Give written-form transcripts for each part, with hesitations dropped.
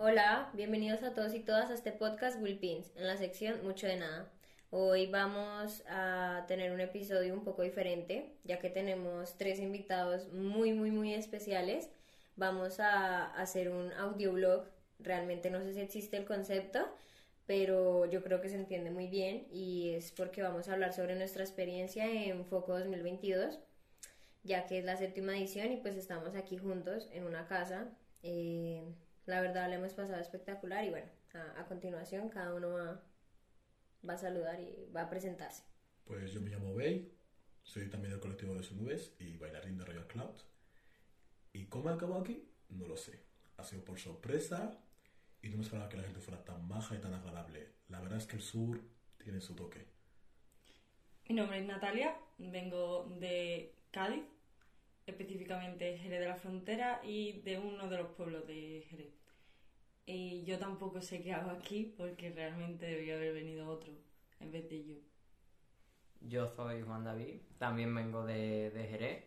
Hola, bienvenidos a todos y todas a este podcast Wilpins, en la sección Mucho de Nada. Hoy vamos a tener un episodio un poco diferente, ya que tenemos tres invitados muy especiales. Vamos a hacer un audioblog, realmente no sé si existe el concepto, pero yo creo que se entiende muy bien y es porque vamos a hablar sobre nuestra experiencia en Foco 2022, ya que es la séptima edición y pues estamos aquí juntos en una casa. La verdad la hemos pasado espectacular y bueno, a continuación cada uno va a saludar y va a presentarse. Pues yo me llamo Bey, soy también del colectivo de Sunubes y bailarín de Royal Cloud. ¿Y cómo he acabado aquí? No lo sé. Ha sido por sorpresa y no me esperaba que la gente fuera tan maja y tan agradable. La verdad es que el sur tiene su toque. Mi nombre es Natalia, vengo de Cádiz, específicamente Jerez de la Frontera y de uno de los pueblos de Jerez. Y yo tampoco sé qué hago aquí porque realmente debería haber venido otro en vez de yo. Yo soy Juan David, también vengo de Jerez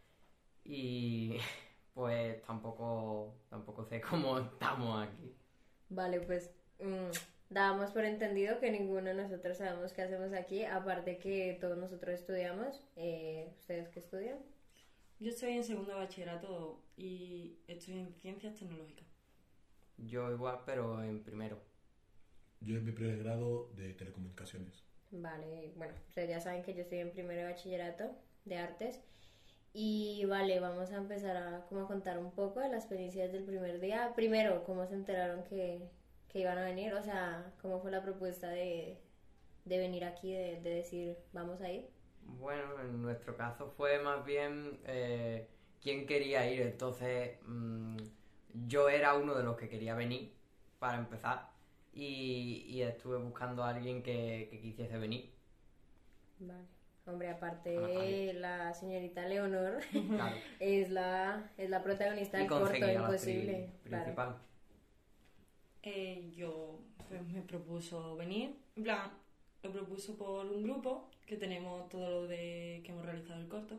y pues tampoco sé cómo estamos aquí. Vale, pues dábamos por entendido que ninguno de nosotros sabemos qué hacemos aquí, aparte que todos nosotros estudiamos. ¿Ustedes qué estudian? Yo estoy en segundo de bachillerato y estoy en ciencias tecnológicas. Yo igual, pero en primero. Yo en mi primer grado de telecomunicaciones. Vale, bueno, ustedes ya saben que yo estoy en primero de bachillerato de artes. Y vale, vamos a empezar como a contar un poco de las experiencias del primer día. Primero, cómo se enteraron que iban a venir, o sea, cómo fue la propuesta de venir aquí, de decir, vamos a ir. Bueno, en nuestro caso fue más bien quién quería ir, entonces yo era uno de los que quería venir para empezar y estuve buscando a alguien que quisiese venir. Vale. Hombre, A Natalia. aparte la señorita Leonor Claro. es la protagonista Y del corto conseguí a la Imposible. Claro. principal. Yo pues, me propuso venir, en plan, lo propuso por un grupo que tenemos todo lo de que hemos realizado el corto.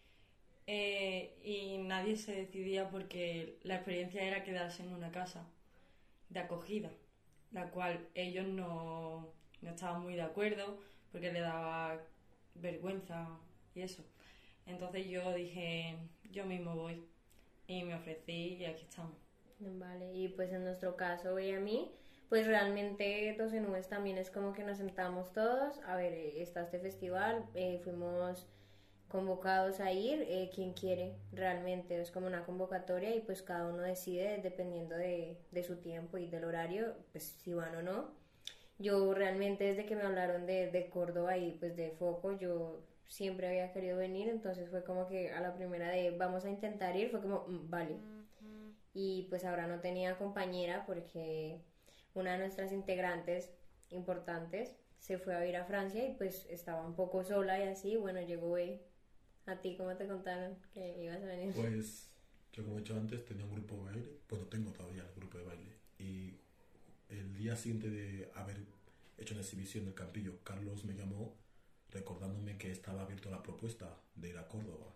Y nadie se decidía porque la experiencia era quedarse en una casa de acogida, la cual ellos no estaban muy de acuerdo porque le daba vergüenza y eso. Entonces yo dije, yo mismo voy y me ofrecí y aquí estamos. Vale, y pues en nuestro caso y a mí, pues realmente 12 Nubes también es como que nos sentamos todos, a ver, está este festival, fuimos convocados a ir, quien quiere realmente, es como una convocatoria y pues cada uno decide dependiendo de su tiempo y del horario, pues si van o no. Yo realmente desde que me hablaron de Córdoba y pues de Foco, yo siempre había querido venir, entonces fue como que a la primera de vamos a intentar ir, fue como, vale. Y pues ahora no tenía compañera porque una de nuestras integrantes importantes se fue a vivir a Francia y pues estaba un poco sola y así, bueno, llegó a ti, ¿cómo te contaron que ibas a venir? Pues yo como he dicho antes tenía un grupo de baile, bueno tengo todavía el grupo de baile y el día siguiente de haber hecho una exhibición del Campillo, Carlos me llamó recordándome que estaba abierto la propuesta de ir a Córdoba.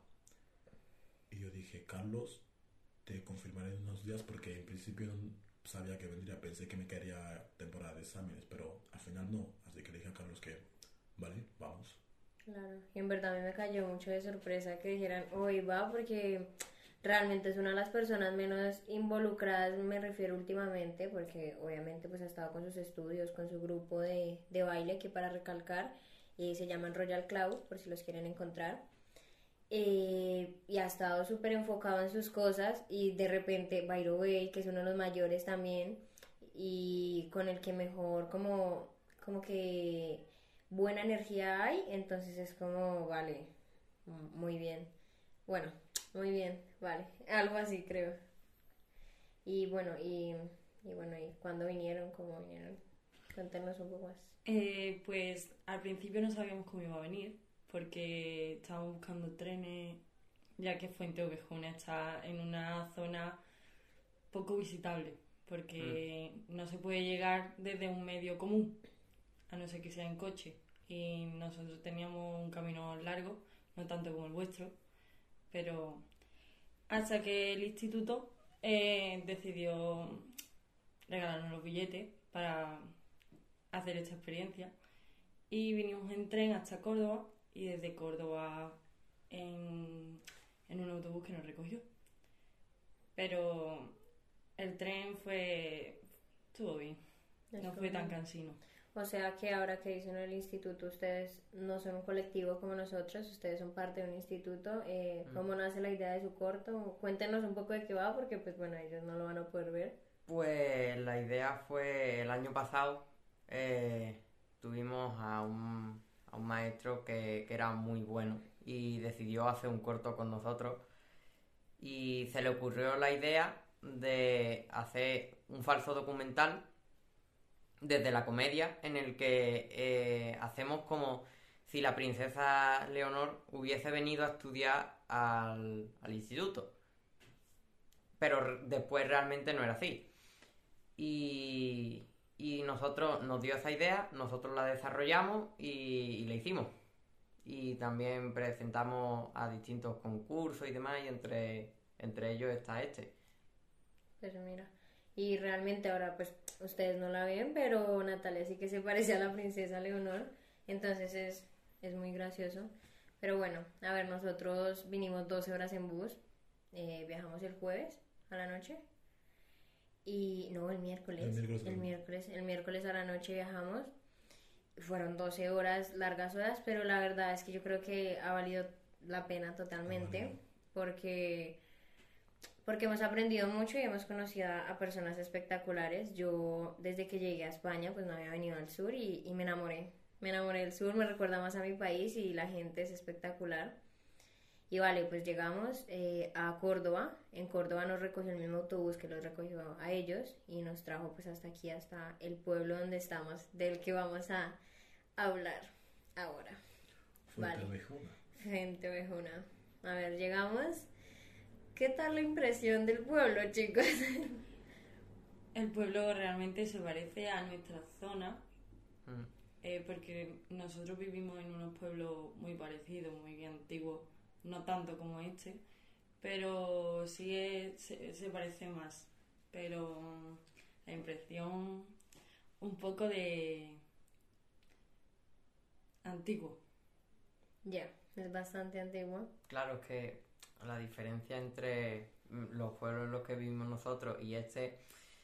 Y yo dije, Carlos, te confirmaré en unos días porque en principio no sabía que vendría, pensé que me quedaría temporada de exámenes, pero al final no, así que le dije a Carlos que, vale, vamos. Claro, y en verdad a mí me cayó mucho de sorpresa que dijeran, hoy va, porque realmente es una de las personas menos involucradas, me refiero últimamente, porque obviamente pues ha estado con sus estudios, con su grupo de baile, que para recalcar, se llaman Royal Cloud, por si los quieren encontrar. Y ha estado súper enfocado en sus cosas y de repente Byro Bay, que es uno de los mayores también y con el que mejor como que buena energía hay, entonces es como, vale, muy bien, bueno, muy bien, vale, algo así creo. Y bueno, y cuándo vinieron, cómo vinieron, cuéntenos un poco más. Pues al principio no sabíamos cómo iba a venir porque estábamos buscando trenes, ya que Fuente Ovejuna está en una zona poco visitable, porque no se puede llegar desde un medio común, a no ser que sea en coche. Y nosotros teníamos un camino largo, no tanto como el vuestro, pero hasta que el instituto decidió regalarnos los billetes para hacer esta experiencia. Y vinimos en tren hasta Córdoba y desde Córdoba en un autobús que nos recogió. Pero el tren estuvo bien, no fue tan cansino. O sea que ahora que dicen en el instituto, ustedes no son un colectivo como nosotros, ustedes son parte de un instituto. ¿Cómo nace la idea de su corto? Cuéntenos un poco de qué va, porque pues bueno, ellos no lo van a poder ver. Pues la idea fue el año pasado. Tuvimos a un maestro que era muy bueno y decidió hacer un corto con nosotros. Y se le ocurrió la idea de hacer un falso documental desde la comedia, en el que hacemos como si la princesa Leonor hubiese venido a estudiar al instituto, pero después realmente no era así. Y nosotros nos dio esa idea, nosotros la desarrollamos y la hicimos. Y también presentamos a distintos concursos y demás, y entre ellos está este. Pues mira, y realmente ahora pues ustedes no la ven, pero Natalia sí que se parece a la princesa Leonor, entonces es muy gracioso. Pero bueno, a ver, nosotros vinimos 12 horas en bus, viajamos el jueves a la noche, y no, el miércoles a la noche viajamos. Fueron 12 horas, largas horas, pero la verdad es que yo creo que ha valido la pena totalmente, porque hemos aprendido mucho y hemos conocido a personas espectaculares. Yo desde que llegué a España pues no había venido al sur y me enamoré del sur, me recuerda más a mi país y la gente es espectacular. Y vale, pues llegamos a Córdoba. En Córdoba nos recogió el mismo autobús que los recogió a ellos y nos trajo pues hasta aquí, hasta el pueblo donde estamos, del que vamos a hablar ahora. Fuente Ovejuna. Fuente Ovejuna. A ver, llegamos. ¿Qué tal la impresión del pueblo, chicos? El pueblo realmente se parece a nuestra zona, porque nosotros vivimos en unos pueblos muy parecidos, muy antiguos, no tanto como este, pero sí se parece más. Pero la impresión un poco de antiguo. Ya, es bastante antiguo. Claro, es que la diferencia entre los pueblos en los que vivimos nosotros y este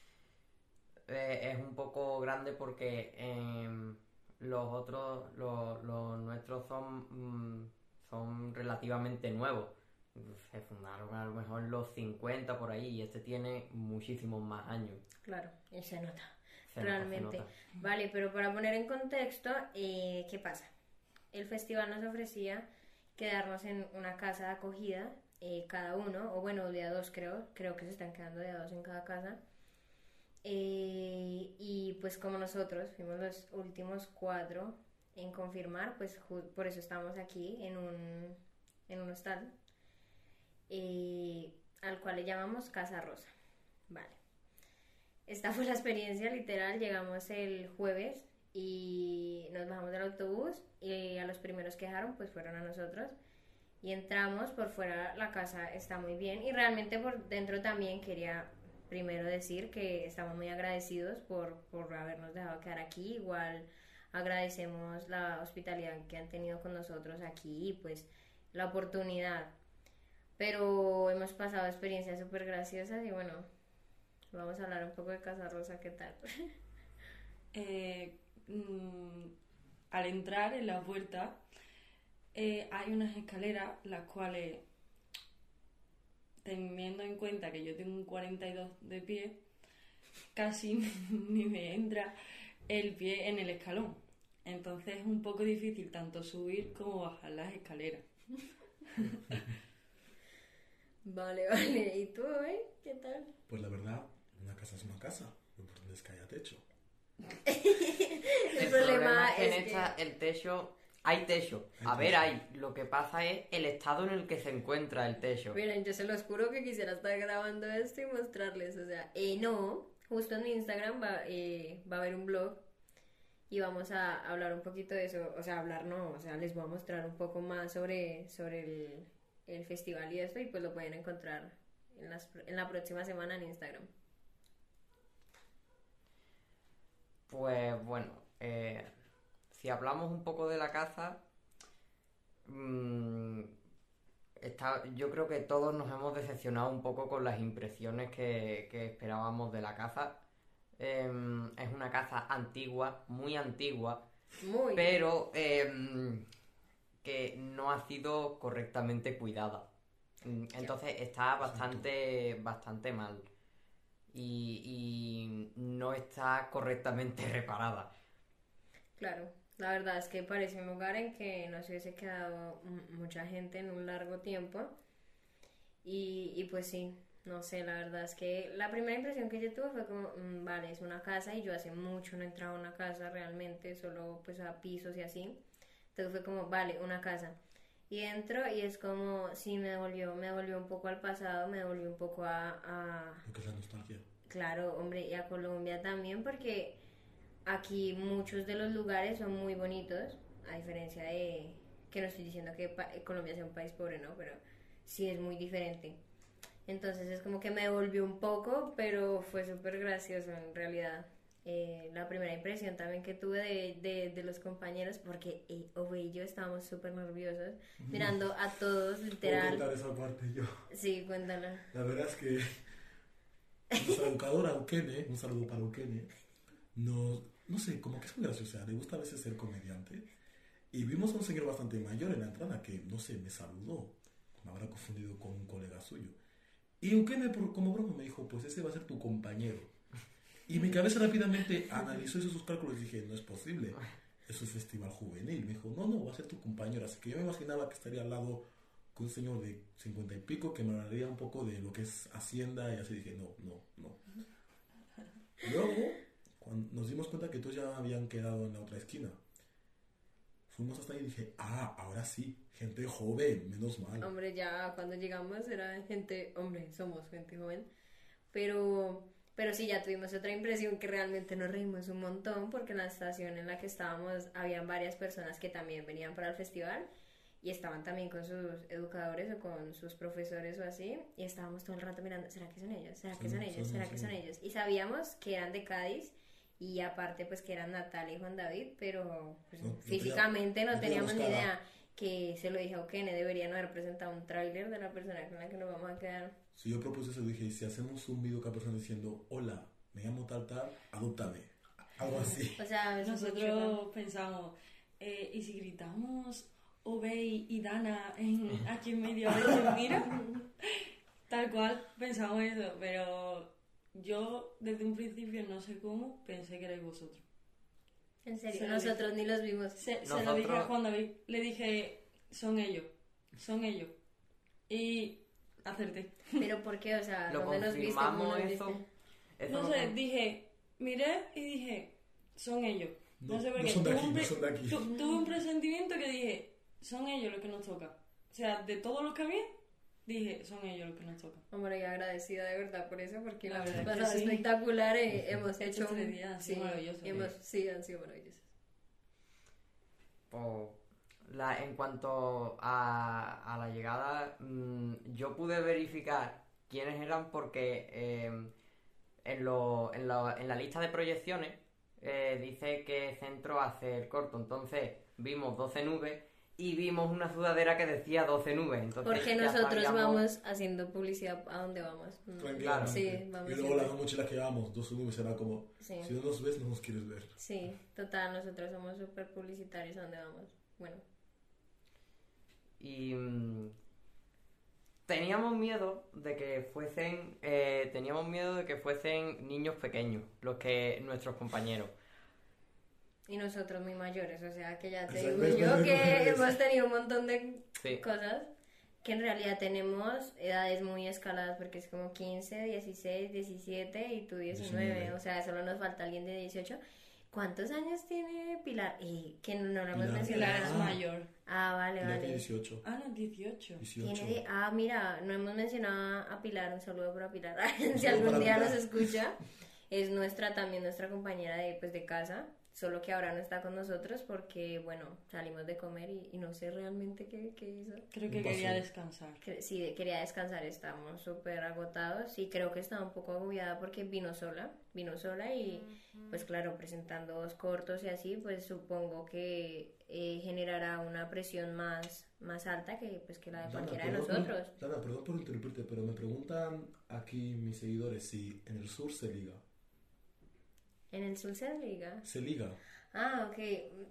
es un poco grande, porque los otros, los nuestros son relativamente nuevos. Se fundaron a lo mejor en los 50 por ahí, y este tiene muchísimos más años. Claro, y se nota. Se Realmente. nota. Vale, pero para poner en contexto, ¿qué pasa? El festival nos ofrecía quedarnos en una casa de acogida, cada uno, o bueno, de a dos creo que se están quedando de a dos en cada casa. Y pues como nosotros fuimos los últimos 4 en confirmar, pues por eso estamos aquí en un hostal, al cual le llamamos Casa Rosa. Vale. Esta fue la experiencia literal. Llegamos el jueves y nos bajamos del autobús y a los primeros que dejaron pues fueron a nosotros. Y entramos. Por fuera la casa está muy bien y realmente por dentro también. Quería primero decir que estamos muy agradecidos por habernos dejado quedar aquí. Igual agradecemos la hospitalidad que han tenido con nosotros aquí y pues la oportunidad. Pero hemos pasado experiencias súper graciosas y bueno, vamos a hablar un poco de Casa Rosa. ¿Qué tal? Al entrar en la puerta hay unas escaleras, las cuales, teniendo en cuenta que yo tengo un 42 de pie, casi ni me entra el pie en el escalón. Entonces es un poco difícil tanto subir como bajar las escaleras. Vale. ¿Y tú, qué tal? Pues la verdad, una casa es una casa. Lo importante es que haya techo. El problema es en esta, el techo... Hay techo. Hay. Lo que pasa es el estado en el que se encuentra el techo. Miren, yo se los juro que quisiera estar grabando esto y mostrarles. O sea, no. Justo en mi Instagram va a haber un blog y vamos a hablar un poquito de eso. O sea, les voy a mostrar un poco más sobre el festival y esto, y pues lo pueden encontrar en la próxima semana en Instagram. Pues bueno, si hablamos un poco de la caza, yo creo que todos nos hemos decepcionado un poco con las impresiones que esperábamos de la caza. Es una caza antigua, muy antigua, Muy. pero que no ha sido correctamente cuidada. Entonces está bastante mal y no está correctamente reparada. Claro, la verdad es que parece un lugar en que no se hubiese quedado mucha gente en un largo tiempo y pues sí, no sé, la verdad es que la primera impresión que yo tuve fue como, vale, es una casa y yo hace mucho no entraba a una casa realmente, solo pues a pisos y así, entonces fue como, vale, una casa. Y entro y es como, sí, me devolvió un poco al pasado, me devolvió un poco Lo que es la nostalgia. claro, hombre, y a Colombia también, porque aquí muchos de los lugares son muy bonitos, a diferencia de, que no estoy diciendo que Colombia sea un país pobre, ¿no? Pero sí es muy diferente. Entonces es como que me devolvió un poco, pero fue súper gracioso en realidad. La primera impresión también que tuve de los compañeros, porque Ove y yo estábamos súper nerviosos, mirando a todos, ¿Puedo literal. contar esa parte yo? Sí, cuéntalo. La verdad es que nuestra educadora Eukene, un saludo para Eukene, no sé, como que es muy graciosa, le gusta a veces ser comediante. Y vimos a un señor bastante mayor en la entrada que, no sé, me saludó. Me habrá confundido con un colega suyo. Y Eukene, como broma, me dijo, pues ese va a ser tu compañero. Y mi cabeza rápidamente analizó esos cálculos y dije, no es posible, es un festival juvenil. Me dijo, no, va a ser tu compañero. Así que yo me imaginaba que estaría al lado con un señor de 50 y pico que me hablaría un poco de lo que es Hacienda y así dije, no. Luego, cuando nos dimos cuenta que todos ya habían quedado en la otra esquina, fuimos hasta ahí y dije, ahora sí, gente joven, menos mal. Hombre, ya cuando llegamos era gente, hombre, somos gente joven, pero sí, ya tuvimos otra impresión que realmente nos reímos un montón porque en la estación en la que estábamos habían varias personas que también venían para el festival y estaban también con sus educadores o con sus profesores o así y estábamos todo el rato mirando, ¿será que son ellos? ¿Será que son ellos? ¿Será que son ellos? Y sabíamos que eran de Cádiz y aparte pues que eran Natalia y Juan David, pero pues, físicamente no teníamos ni idea, que se lo dije a Eukene, deberían haber presentado un tráiler de la persona con la que nos vamos a quedar. Si yo propuse eso, dije, si hacemos un video cada persona diciendo, hola, me llamo tal, adóptame, algo así. O sea, nosotros pensamos, ¿y si gritamos Obey y Dana aquí en medio a ver quién mira? Tal cual pensamos eso, pero yo desde un principio no sé cómo pensé que erais vosotros. En serio, nosotros ni los vimos. Se lo dije a Juan David, le dije, son ellos. Y acerté. ¿Pero por qué? O sea, Lo ¿dónde nos viste? ¿Cómo confirmamos nos eso. viste? No sé, dije, miré y dije, son ellos. No sé por qué. No son de aquí. Tuve un presentimiento que dije, son ellos los que nos toca. O sea, de todos los que había, dije, son ellos los que nos toca. Hombre, agradecida de verdad por eso, porque la verdad verdad que es sí. espectacular. Hemos hecho Estos 3 días han sido maravillosos. Sí, han sido maravillosos. En cuanto a la llegada, yo pude verificar quiénes eran porque en la lista de proyecciones dice que centro hace el corto, entonces vimos 12 nubes y vimos una sudadera que decía 12 nubes. Entonces porque ya nosotros sabíamos... vamos haciendo publicidad a donde vamos. Claro. Sí, vamos. Y luego las mochilas que llevamos, 2 nubes, era como, sí. Si no nos ves, no nos quieres ver. Sí, total, nosotros somos súper publicitarios a donde vamos. Bueno. Y teníamos miedo de que fuesen niños pequeños nuestros compañeros. Y nosotros muy mayores, o sea que ya te Exacto, digo yo que eso. hemos tenido un montón de Sí. cosas que en realidad tenemos edades muy escaladas porque es como 15, 16, 17 y tú 19, o sea, solo nos falta alguien de 18. ¿Cuántos años tiene Pilar? Y que no lo hemos Pilar. Pilar mencionado. es mayor. Vale, Tiene vale. 18. No, 18. 18. Mira, no hemos mencionado a Pilar, un saludo para Pilar. Si saludo algún para día Pilar. nos escucha, es también nuestra compañera de casa. solo que ahora no está con nosotros porque, bueno, salimos de comer y no sé realmente qué hizo. Creo que Un quería paseo. descansar. Sí, quería descansar, estábamos súper agotados y creo que estaba un poco agobiada porque vino sola y pues claro, presentando dos cortos y así, pues supongo que generará una presión más alta que pues que la de Dana, cualquiera de perdón, nosotros. Dana, perdón por interrumpirte, pero me preguntan aquí mis seguidores si en el sur se liga. En el sur se liga. ¿Se liga? Ah, ok.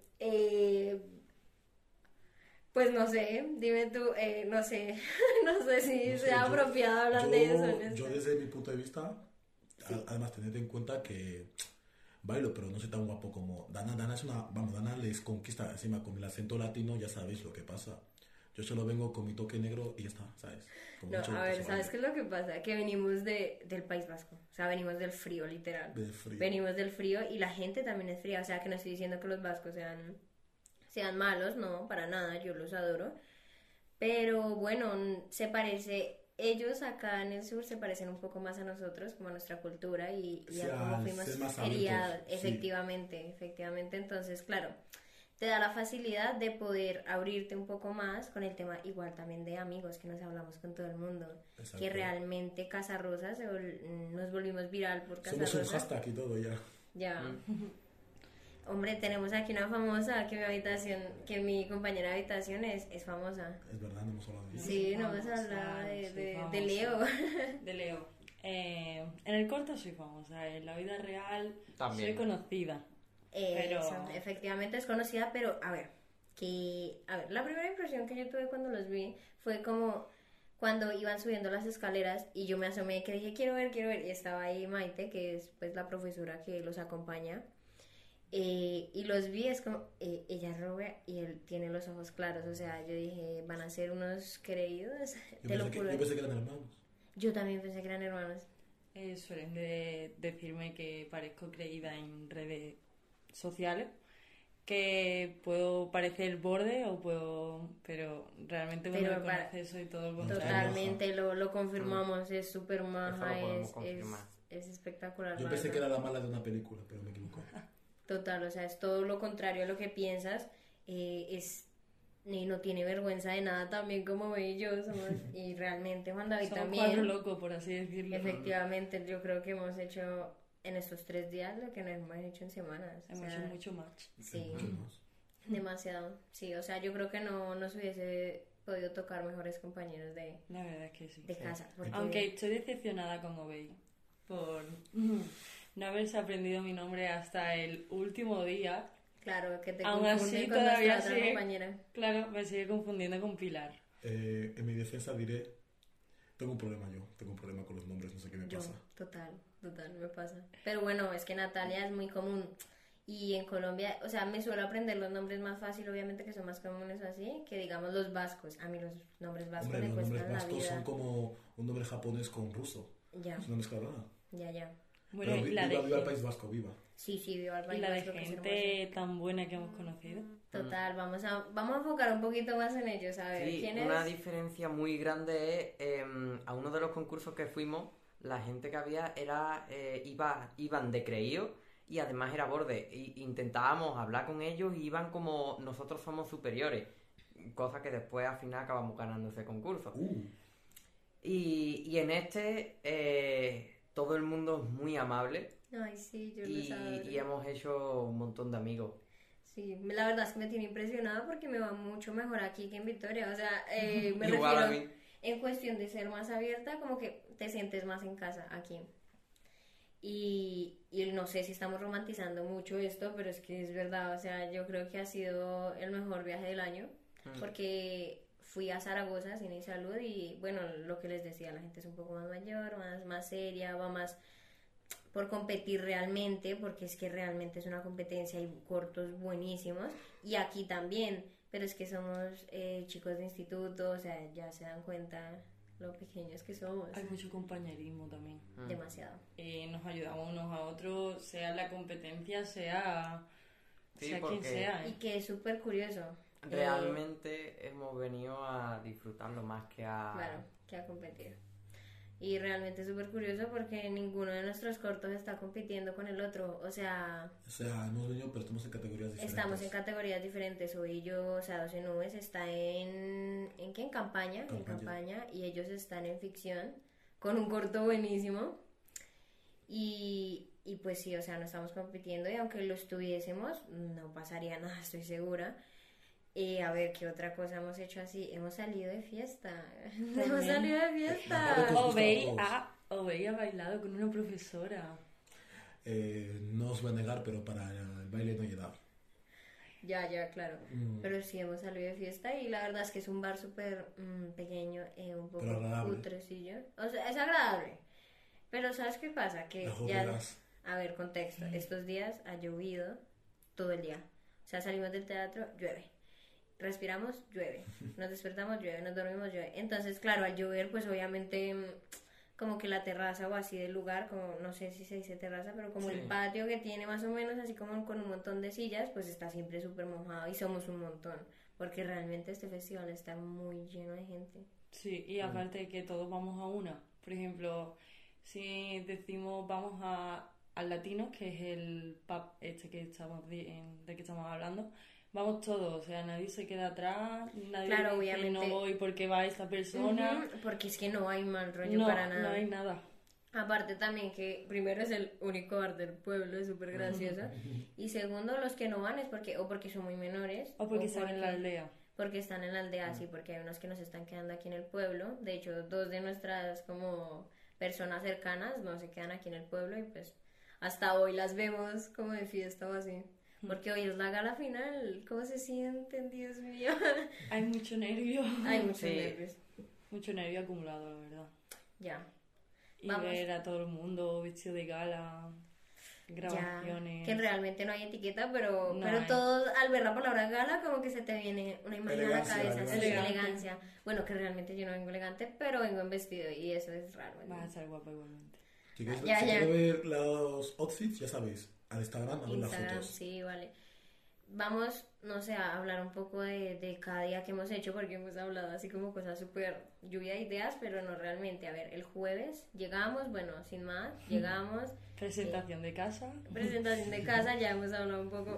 Pues no sé, dime tú, no sé, no sé si No sé, sea apropiado hablar de eso. en yo esto. desde mi punto de vista, Sí. además tened en cuenta que bailo, pero no soy tan guapo como Dana. Dana es una, vamos, Dana les conquista encima con el acento latino, ya sabéis lo que pasa. Yo solo vengo con mi toque negro y ya está, ¿sabes? Como No, mucho a ver, paso ¿sabes baile. qué es lo que pasa? Que venimos del País Vasco, o sea, venimos del frío, literal. Del frío. Venimos del frío y la gente también es fría, o sea, que no estoy diciendo que los vascos sean malos, no, para nada, yo los adoro. Pero bueno, se parece, ellos acá en el sur se parecen un poco más a nosotros, como a nuestra cultura y Sí, a cómo al fuimos ser más criados, abiertos, sí. efectivamente, entonces, claro, te da la facilidad de poder abrirte un poco más con el tema igual también de amigos, que nos hablamos con todo el mundo, Exacto. que realmente Casarrosas, nos volvimos viral por Somos un Casarrosas. hashtag y todo ya. Ya. Hombre, tenemos aquí una famosa que mi compañera de habitación es famosa. Es verdad, no hemos hablado de eso. Sí, no hemos famosa, hablado soy de famosa. Leo. De Leo. En el corto soy famosa, en la vida real También. soy conocida. Pero- Eso, efectivamente es conocida, pero a ver, la primera impresión que yo tuve cuando los vi fue como cuando iban subiendo las escaleras y yo me asomé que dije quiero ver, y estaba ahí Maite, que es pues la profesora que los acompaña. Y los vi, es como, ella es rubia y él tiene los ojos claros, o sea, yo dije, van a ser unos creídos, te lo juro. Yo pensé que eran hermanos. Yo también pensé que eran hermanos. Suelen decirme que parezco creída en redes sociales, que puedo parecer borde pero realmente cuando Pero me conoces soy todo el contrario. Totalmente, lo confirmamos, es súper Eso maja, lo podemos es confirmar. espectacular. Yo la pensé que verdad. era la mala de una película, pero me equivoco. Total, o sea, es todo lo contrario a lo que piensas, y no tiene vergüenza de nada también como ellos, y realmente Juan David Somos también. cuatro locos, por así decirlo. Efectivamente, yo creo que hemos hecho en estos 3 días lo que no hemos hecho en semanas. o Hemos sea, hecho mucho match. Sí, Mucho más. demasiado. Sí, o sea, yo creo que no nos hubiese podido tocar mejores compañeros La verdad es que sí. de casa. porque- Aunque estoy decepcionada con Obey por no haberse aprendido mi nombre hasta el último día. Claro, que te Aún confunde así, con todavía nuestra otra sigue- compañera. Claro, me sigue confundiendo con Pilar. En mi defensa diré, tengo un problema con los nombres, no sé qué me Yo, pasa. total, me pasa. Pero bueno, es que Natalia es muy común. Y en Colombia, o sea, me suelo aprender los nombres más fácil, obviamente que son más comunes así, que digamos los vascos. A mí los nombres vascos Hombre, me los nombres cuestan la vascos vida. son como un nombre japonés con ruso. Ya, Es una mezcla rara. ya. Bueno, Pero y la viva, de, viva el País Vasco, viva. Sí, viva el y País la de Vasco, que es hermoso. gente tan buena que hemos conocido. Total, vamos a enfocar un poquito más en ellos. A ver, Sí, ¿quién una es? diferencia muy grande es a uno de los concursos que fuimos, la gente que había iban de creído y además era borde. Intentábamos hablar con ellos y iban como nosotros somos superiores, cosa que después al final acabamos ganando ese concurso. Y en todo el mundo es muy amable Ay, sí, yo los adoro. y hemos hecho un montón de amigos. Sí, la verdad es que me tiene impresionada porque me va mucho mejor aquí que en Victoria. O sea, me Igual a refiero mí. en cuestión de ser más abierta, como que te sientes más en casa aquí. Y no sé si estamos romantizando mucho esto, pero es que es verdad. O sea, yo creo que ha sido el mejor viaje del año porque fui a Zaragoza, Cine y Salud, y bueno, lo que les decía, la gente es un poco más mayor, más seria, va más por competir realmente, porque es que realmente es una competencia y cortos buenísimos, y aquí también, pero es que somos chicos de instituto, o sea, ya se dan cuenta lo pequeños que somos, Hay mucho compañerismo también. demasiado. Nos ayudamos unos a otros, sea la competencia, sea Sí, quien porque- sea. Y que es súper curioso. Realmente hemos venido a disfrutarlo más que a... Claro, que a competir. Y realmente es súper curioso porque ninguno de nuestros cortos está compitiendo con el otro. O sea, hemos venido, pero estamos en categorías diferentes. estamos en categorías diferentes. Hoy yo, o sea, 12 Nubes está ¿en qué? En campaña. En campaña. Y ellos están en ficción con un corto buenísimo. Y pues sí, o sea, no estamos compitiendo y aunque lo estuviésemos, no pasaría nada, estoy segura. A ver, ¿qué otra cosa hemos hecho así? Hemos salido de fiesta. Hemos salido de fiesta. Ovey ha bailado con una profesora. No os voy a negar, pero para el baile no hay edad. Ya, claro. Pero sí hemos salido de fiesta y la verdad es que es un bar súper pequeño, un poco cutrecillo. O sea, es agradable. Pero ¿sabes qué pasa? Que ya... A ver, contexto. Estos días ha llovido todo el día. O sea, salimos del teatro, llueve. Respiramos, llueve. Nos despertamos, llueve. Nos dormimos, llueve. Entonces, claro, al llover, pues obviamente como que la terraza o así del lugar, como no sé si se dice terraza, pero como el patio que tiene más o menos así como con un montón de sillas, pues está siempre súper mojado y somos un montón. Porque realmente este festival está muy lleno de gente. Sí, y aparte de que todos vamos a una. Por ejemplo, si decimos vamos al Latino, que es el pub este que estamos del que estamos hablando, vamos todos, o sea, nadie se queda atrás, nadie claro, dice obviamente. No voy porque va esta persona. Porque es que no hay mal rollo para nada. No hay nada. Aparte también que primero es el único bar del pueblo, es súper gracioso. Y segundo, los que no van es porque son muy menores. O porque están en la aldea. Porque están en la aldea, sí, porque hay unos que nos están quedando aquí en el pueblo. De hecho, 2 de nuestras como personas cercanas no se quedan aquí en el pueblo y pues hasta hoy las vemos como de fiesta o así. Porque hoy es la gala final. ¿Cómo se sienten? Dios mío. Hay mucho nervio. Hay muchos nervios. Mucho nervio acumulado, la verdad. Ya. Y ver a todo el mundo vestido de gala, grabaciones. Ya, que realmente no hay etiqueta, pero todo al ver la palabra gala como que se te viene una imagen a la cabeza. Sí, elegancia. Bueno, que realmente yo no vengo elegante, pero vengo en vestido y eso es raro. Vas a estar guapa igualmente. Chicos, si quieren ver los outfits, ya sabéis, al Instagram, a ver las fotos. Sí, vale. Vamos, no sé, a hablar un poco de cada día que hemos hecho, porque hemos hablado así como cosas súper lluvia de ideas, pero no realmente. A ver, el jueves llegamos, bueno, sin más, llegamos. Presentación de casa. Presentación de casa, ya hemos hablado un poco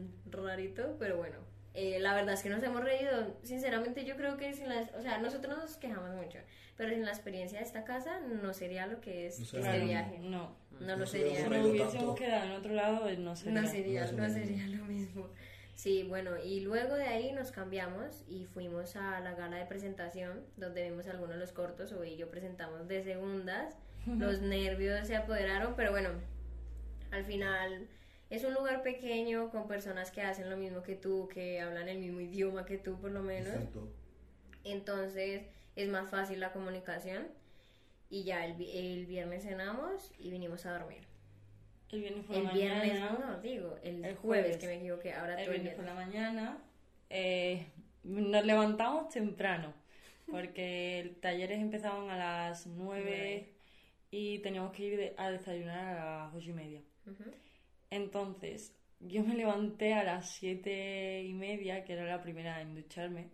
rarito, pero bueno. La verdad es que nos hemos reído. Sinceramente, yo creo que o sea, nosotros nos quejamos mucho, pero sin la experiencia de esta casa no sería lo que es este viaje. No lo sería. Si nos hubiésemos quedado en otro lado, no sería lo mismo. Sí, bueno, y luego de ahí nos cambiamos y fuimos a la gala de presentación, donde vimos algunos de los cortos, y yo presentamos de segundas. Los nervios se apoderaron, pero bueno, al final es un lugar pequeño con personas que hacen lo mismo que tú, que hablan el mismo idioma que tú por lo menos. Exacto. Entonces es más fácil la comunicación y ya el viernes cenamos y vinimos a dormir. El viernes por la mañana. El jueves que me equivoqué. Ahora el viernes por la mañana nos levantamos temprano porque los talleres empezaban a las 9 y teníamos que ir a desayunar a las 8:30. Entonces yo me levanté a las 7:30, que era la primera en ducharme,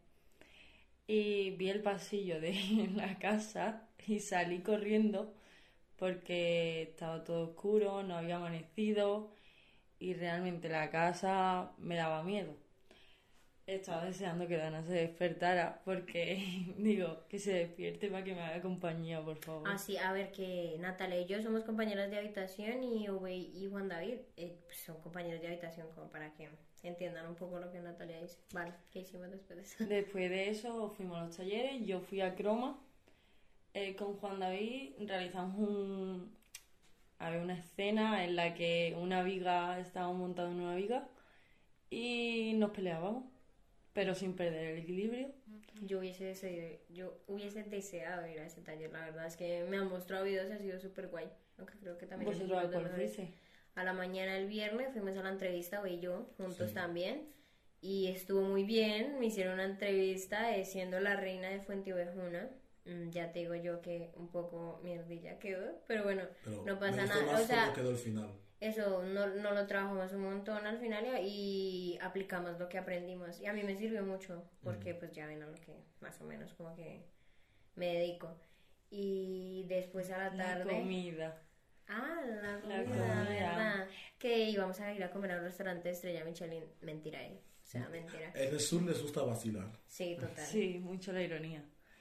y vi el pasillo de la casa y salí corriendo porque estaba todo oscuro, no había amanecido y realmente la casa me daba miedo. Estaba deseando que Dana se despertara porque digo, que se despierte para que me haga compañía, por favor. Sí, a ver, que Natalia y yo somos compañeras de habitación y Obey y Juan David son compañeros de habitación, como para que entiendan un poco lo que Natalia dice. Vale, ¿qué hicimos después de eso? Después de eso fuimos a los talleres, yo fui a Croma. Con Juan David realizamos había una escena en la que estábamos montados en una viga y nos peleábamos, pero sin perder el equilibrio. Yo hubiese deseado ir a ese taller, la verdad es que me han mostrado videos y ha sido súper guay, aunque creo que también... ¿Vosotros a cuál fuiste? A la mañana del viernes fuimos a la entrevista, Obe y yo, juntos también, y estuvo muy bien, me hicieron una entrevista siendo la reina de Fuenteovejuna. Ya te digo yo que un poco mierdilla quedó, pero bueno, no pasa nada. O sea, quedó al final. Eso no lo trabajamos un montón al final y aplicamos lo que aprendimos. Y a mí me sirvió mucho porque pues ya ven a lo que más o menos como que me dedico. Y después a la La tarde... comida. Ah, la La comida, comida. ¿verdad? Que íbamos a ir a comer a un restaurante de estrella Michelin. Mentira, O sea, mentira. En el sur les gusta vacilar. Sí, total. Sí, mucho la ironía.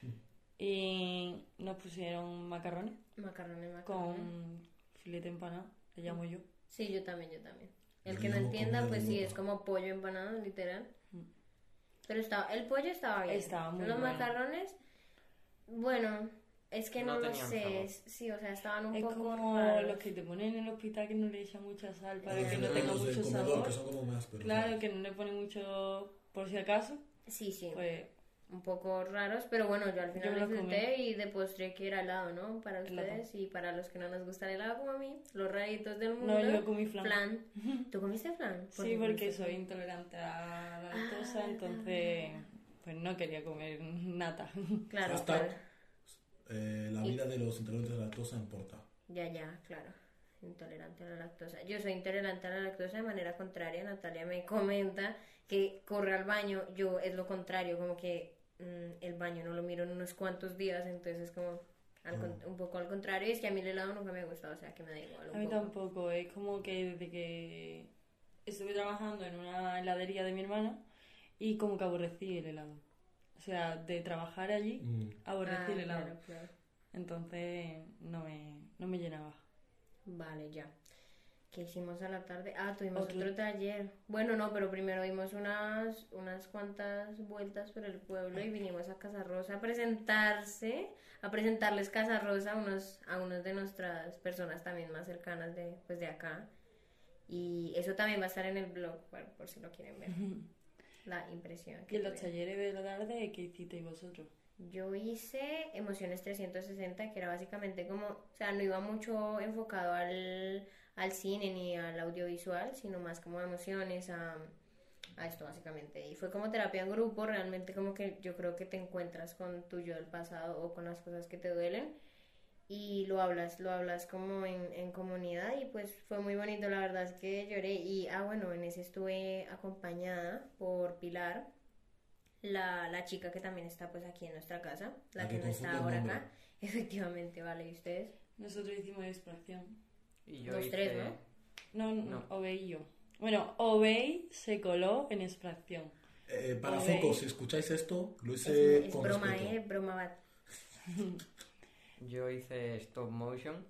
Y nos pusieron macarrones Macarrones. con filete empanado, le llamo yo. Sí, yo también. El Yo que no llamo entienda, comida de pues sí, Europa. es como pollo empanado, literal. Mm. Pero el pollo estaba bien. Estaba muy Los bueno. macarrones, bueno, es que no No lo tenían sé. sabor. Sí, o sea, estaban un Es poco como raros. los que te ponen en el hospital que no le echan mucha sal para Los que no de- tenga los del mucho comedor, sabor. que son como más, pero Claro, que no le ponen mucho por si acaso. Sí, Pues un poco raros, pero bueno, yo al Yo final me lo disfruté y de postre que era helado, ¿no? Para Helado. ustedes y para los que no nos gusta el helado como a mí, los raritos del mundo. no, yo comí flan. Flan. ¿Tú comiste flan? ¿Por Sí, qué porque comiste soy flan? intolerante a la lactosa, Ah. entonces pues no quería comer nata. Claro, Hashtag, claro. la vida de los intolerantes a la lactosa importa. Ya, claro. Intolerante a la lactosa. Yo soy intolerante a la lactosa de manera contraria. Natalia me comenta que corre al baño. Yo es lo contrario, como que el baño no lo miro en unos cuantos días, entonces es como un poco al contrario. Y es que a mí el helado nunca me ha gustado, o sea que me da igual. A mí tampoco, es como que desde que estuve trabajando en una heladería de mi hermana y como que aborrecí el helado. O sea, de trabajar allí, aborrecí el helado. Claro. Entonces no me llenaba. Vale, ya. ¿Qué hicimos a la tarde? Ah, tuvimos Otro- otro taller. Bueno, no, pero primero dimos unas cuantas vueltas por el pueblo y vinimos a Casa Rosa a presentarles Casa Rosa a unos de nuestras personas también más cercanas de acá. Y eso también va a estar en el blog, por si lo quieren ver. La impresión. Y en los tuvieron. talleres de la tarde, ¿qué hicisteis vosotros? Yo hice Emociones 360, que era básicamente como, o sea, no iba mucho enfocado al cine ni al audiovisual, sino más como a emociones, a esto básicamente. Y fue como terapia en grupo, realmente como que yo creo que te encuentras con tu yo del pasado o con las cosas que te duelen y lo hablas como en comunidad y pues fue muy bonito, la verdad es que lloré y, bueno, en ese estuve acompañada por Pilar, la chica que también está pues aquí en nuestra casa, la La que que no está confunde el ahora nombre. acá. Efectivamente, vale, ¿y ustedes? Nosotros hicimos extracción. Y yo Los hice... tres, ¿no? No, No. Obey y yo. Bueno, Obey se coló en extracción. Para Ok. Foco, si escucháis esto, lo hice Es con broma, respeto. broma bat. Yo hice stop motion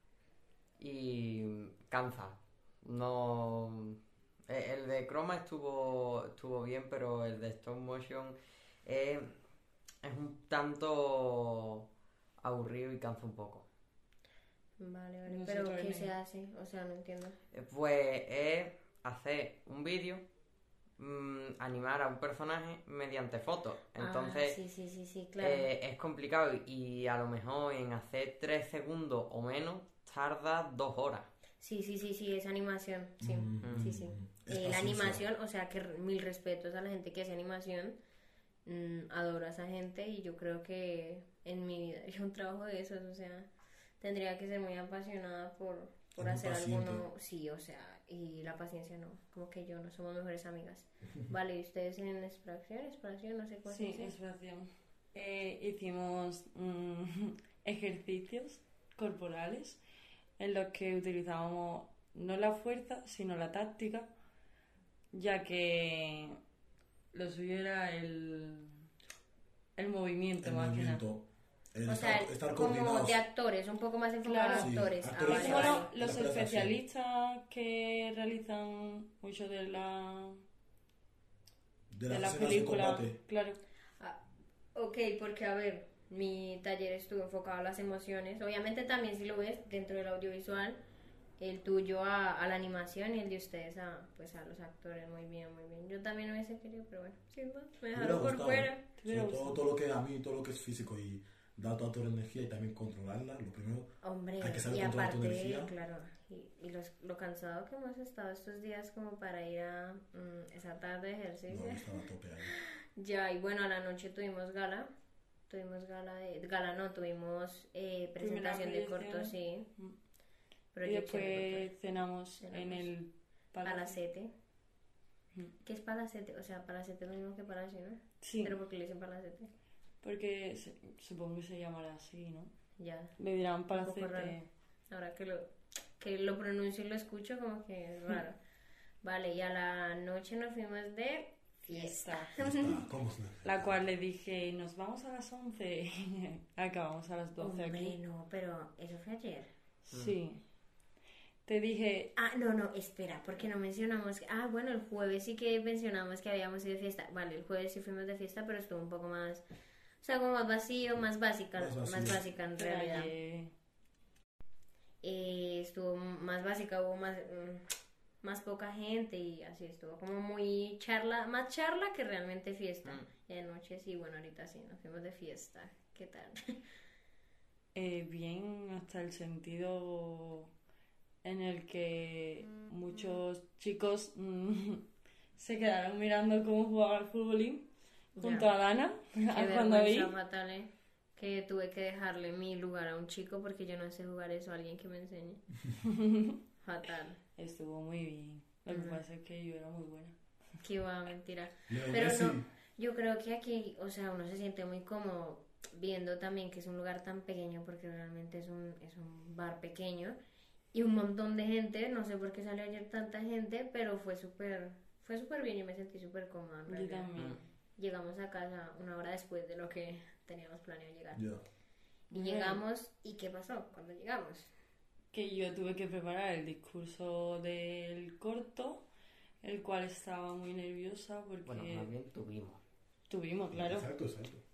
y cansa. No... El de croma estuvo bien, pero el de stop motion es un tanto aburrido y cansa un poco. Vale, Nosotros pero ¿qué en- se hace? O sea, no entiendo. Pues es hacer un vídeo, animar a un personaje mediante fotos. Entonces Sí, claro. es complicado y a lo mejor en hacer 3 segundos o menos tarda 2 horas. Sí, es animación, sí. Sí. Es La paciencia. animación, o sea, que mil respetos a la gente que hace animación. Adoro a esa gente y yo creo que en mi vida yo un trabajo de esos, o sea, tendría que ser muy apasionada por muy hacer paciente. alguno. Sí, o sea, y la paciencia no, como que yo no somos mejores amigas. Vale, ¿y ustedes en extracción, no sé cuál Sí, es? extracción. Hicimos ejercicios corporales en los que utilizábamos no la fuerza, sino la táctica, ya que lo suyo era el movimiento El más que nada. movimiento. El O sea, estar como coordinados. de actores, un poco más enfocado Claro. a Sí, actores. actores Es Vale, como Vale. vale. los La presa, sí. especialistas que realizan mucho de de las las escenas de películas. combate. Claro. Ok, porque a ver, mi taller estuvo enfocado a las emociones. Obviamente también si lo ves dentro del audiovisual, el tuyo a la animación y el de ustedes pues a los actores. Muy bien. Yo también no hubiese querido, pero bueno, sí, me Me hubiera dejaron por gustado. fuera. hubiera Sobre gustado. todo lo que a mí, todo lo que es físico y da toda tu energía y también controlarla. Lo primero, Hombre, hay que saber y controlar tu aparte, energía. claro, y lo cansado que hemos estado estos días como para ir a esa tarde de ejercicio. No, estaba a tope ahí. Ya, y bueno, a la noche tuvimos gala. Tuvimos presentación de cortos, sí. Mm. Y Proyección de después cenamos Cenamos. en el cortos. palacio. Palacete. Mm. ¿Qué es palacete? O sea, palacete es lo mismo que palacio, ¿no? Sí, Pero ¿por qué le dicen palacete? porque supongo que se llamará así, ¿no? ya. Le dirán Un poco raro. palacete. Ahora que lo pronuncio y lo escucho, como que es raro. Vale, y a la noche nos fuimos de fiesta. Ya está, ¿cómo se- La cual le dije, nos vamos a las 11. Acabamos a las 12 Hombre, aquí. no, pero eso fue ayer. Sí. Te dije, Ah, no, espera, porque no mencionamos... Ah, bueno, el jueves sí que mencionamos que habíamos ido de fiesta. Vale, el jueves sí fuimos de fiesta, pero estuvo un poco más... O sea, como más vacío, más básica Más vacío. en realidad. Estuvo más básica, hubo más poca gente y así estuvo como muy charla, más charla que realmente fiesta. Y de noche sí, bueno, ahorita sí, nos fuimos de fiesta. ¿Qué tal? bien hasta el sentido en el que muchos chicos se quedaron mirando cómo jugaba al futbolín junto Ya. a Dana Qué cuando vi. vergüenza fatal, que tuve que dejarle mi lugar a un chico porque yo no sé jugar eso, a alguien que me enseñe. Fatal. Estuvo muy bien. Lo que pasa es que yo era muy buena. Que iba, mentira. Leo Pero Messi. no, yo creo que aquí, o sea, uno se siente muy cómodo viendo también que es un lugar tan pequeño porque realmente es un bar pequeño y un montón de gente, no sé por qué salió ayer tanta gente, pero fue súper bien y me sentí súper cómoda en Yo realidad. también. Llegamos a casa una hora después de lo que teníamos planeado llegar. Ya. Y llegamos, ¿y qué pasó cuando llegamos? Que yo tuve que preparar el discurso del corto, el cual estaba muy nerviosa porque Bueno, más bien tuvimos. tuvimos, claro. Exacto.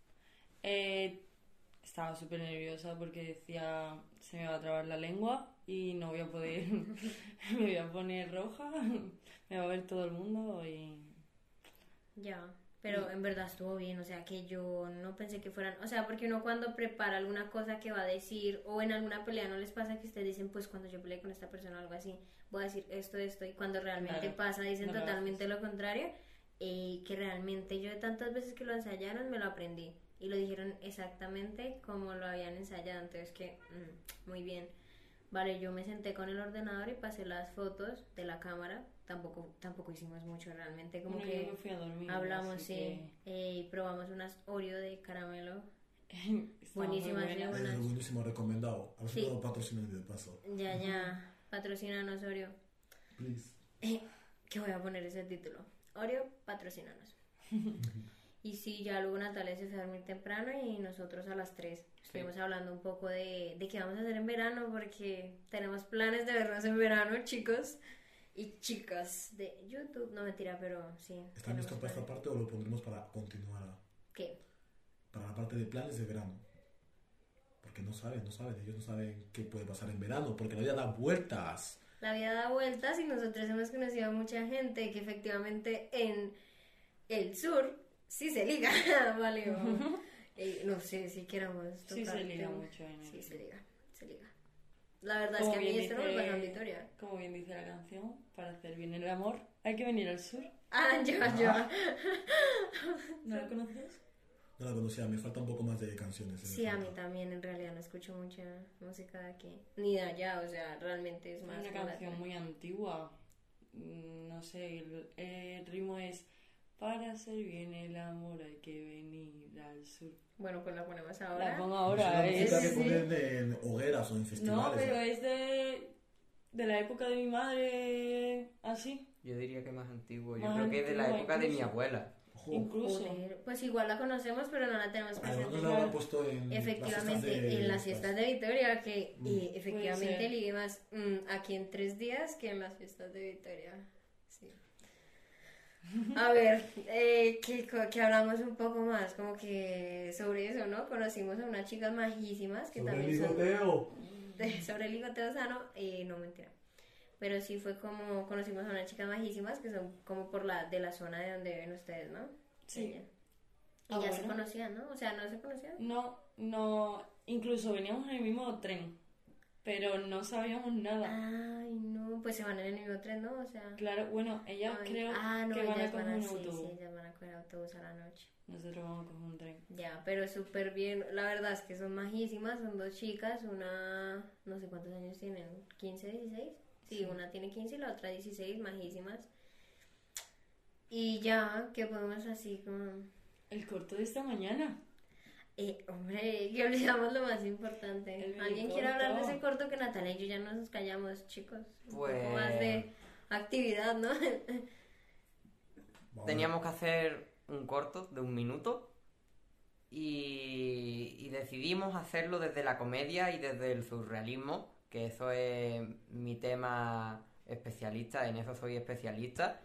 Estaba súper nerviosa porque decía se me va a trabar la lengua y no voy a poder, me voy a poner roja, me va a ver todo el mundo y Ya, pero en verdad estuvo bien, o sea, que yo no pensé que fueran, o sea, porque uno cuando prepara alguna cosa que va a decir o en alguna pelea no les pasa que ustedes dicen, pues cuando yo peleé con esta persona o algo así, voy a decir esto, y cuando realmente Claro, pasa dicen no lo totalmente lo contrario, y que realmente yo de tantas veces que lo ensayaron me lo aprendí y lo dijeron exactamente como lo habían ensayado, entonces que muy bien. Vale, yo me senté con el ordenador y pasé las fotos de la cámara. Tampoco hicimos mucho realmente, como bueno, que yo me fui a dormir. hablamos, así sí, y probamos unas Oreo de caramelo. que estaban muy Buenísimas, buenas. buenas. Es buenísimo, recomendado. A ver si Sí. puedo patrocinar de paso. Ya, patrocínanos Oreo. Please. Que voy a poner ese título. Oreo, patrocínanos. Y sí, ya luego Natalia se fue a dormir temprano y nosotros a las 3 estuvimos hablando un poco de qué vamos a hacer en verano porque tenemos planes de vernos en verano, chicos y chicas de YouTube. No, mentira, pero sí. ¿Está listo para esta parte o lo pondremos para continuar? ¿Qué? Para la parte de planes de verano. Porque no saben, ellos no saben qué puede pasar en verano, porque la vida da vueltas. La vida da vueltas y nosotros hemos conocido a mucha gente que efectivamente en el sur sí se liga, vale. No sé si queramos tocar Sí se el liga tema. mucho en el Sí, se liga. La verdad Como es que a mí bien esto no me dice- pasa en Vitoria. Como bien dice la canción, para hacer bien el amor hay que venir al sur. Ah, ya. ¿No lo conoces? No la conocía, me falta un poco más de canciones. Sí, a mí también en realidad no escucho mucha música de aquí. Ni de allá, o sea, realmente es Es más una como canción latina. muy antigua. No sé, el ritmo es para hacer bien el amor hay que venir al sur. Bueno, pues la ponemos ahora. La pongo Es ahora. la música que Es, ponen en hogueras o en festivales. no, pero es de la época de mi madre, así, Yo diría que más antiguo. Yo Más creo que es de la antiguo, época de mi incluso. abuela. Ojo. incluso. Joder, pues igual la conocemos, pero no la tenemos A lo mejor presente. no la habrán puesto en Efectivamente, en las fiestas de Vitoria, que efectivamente Puede ser. ligue más aquí en 3 días que en las fiestas de Vitoria. Sí. A ver, que hablamos un poco más, como que sobre eso, ¿no? Conocimos a unas chicas majísimas que Sobre el también son ligoteo. sobre el ligoteo sano, no mentira. Pero sí fue como conocimos a unas chicas majísimas que son como de la zona de donde viven ustedes, ¿no? Sí. Ella. Y Ah, ya se bueno. conocían, ¿no? O sea, ¿no se conocían? No, incluso veníamos en el mismo tren, pero no sabíamos nada. Ay, no, pues se van en el mismo tren, ¿no? O sea... Claro, bueno, ellas ay, creo no, que van a ellas coger van un sí, autobús. ellas van a coger autobús a la noche. Nosotros vamos a coger un tren. Ya, pero súper bien. La verdad es que son majísimas, son 2 chicas, una... no sé cuántos años tienen, ¿15, 16? Sí, una tiene 15 y la otra 16, majísimas. Y ya, que podemos así como... El corto de esta mañana. Hombre, que olvidamos lo más importante. El ¿Alguien quiere hablar de ese corto? Que Natalia y yo ya nos callamos, chicos? Un Pues- poco más de actividad, ¿no? Teníamos que hacer un corto de 1 minuto y decidimos hacerlo desde la comedia y desde el surrealismo, que eso es mi tema especialista, en eso soy especialista.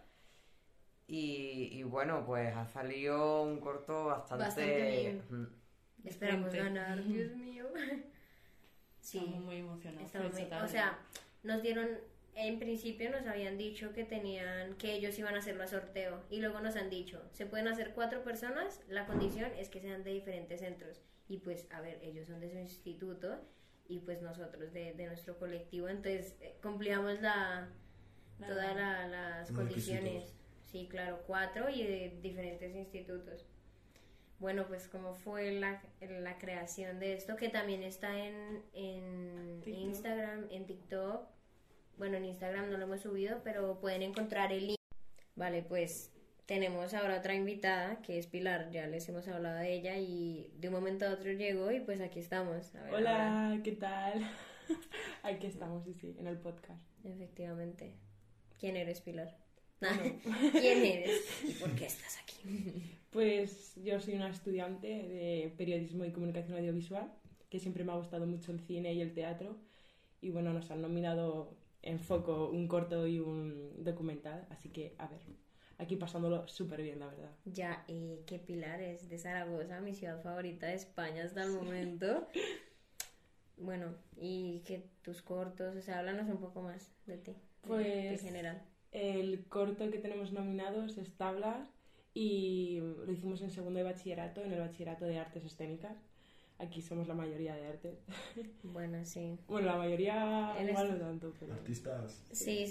Y bueno, pues ha salido un corto Bastante bien. Mm. Esperamos Decente. ganar, Dios mío. Sí, Estamos muy emocionados. estamos por muy- esta o tarde. sea, nos dieron, en principio nos habían dicho que ellos iban a hacerlo a sorteo y luego nos han dicho, se pueden hacer 4 personas, la condición es que sean de diferentes centros y pues, a ver, ellos son de su instituto y pues nosotros de nuestro colectivo, entonces cumplíamos todas las Los condiciones. requisitos. Sí, claro, 4 y de diferentes institutos. Bueno, pues cómo fue la creación de esto, que también está en TikTok. Instagram, en TikTok. Bueno, en Instagram no lo hemos subido, pero pueden encontrar el link. Vale, pues tenemos ahora otra invitada, que es Pilar, ya les hemos hablado de ella y de un momento a otro llegó y pues aquí estamos. A ver, ahora, Hola, ¿qué tal? Aquí estamos, sí, en el podcast. efectivamente. ¿Quién eres, Pilar? ¿Quién eres? ¿Y por qué estás aquí? Pues yo soy una estudiante de periodismo y comunicación audiovisual, que siempre me ha gustado mucho el cine y el teatro. Y bueno, nos han nominado en Foco un corto y un documental, así que a ver, aquí pasándolo súper bien, la verdad. Ya, que Pilar es de Zaragoza, mi ciudad favorita de España hasta el momento. Bueno, y que tus cortos, o sea, háblanos un poco más de ti, de Pues- general. El corto que tenemos nominados es Tablas y lo hicimos en segundo de bachillerato, en el bachillerato de artes escénicas. Aquí somos la mayoría de artes. Bueno, sí. Bueno, la mayoría Eres- igual no tanto, pero... Artistas. Sí,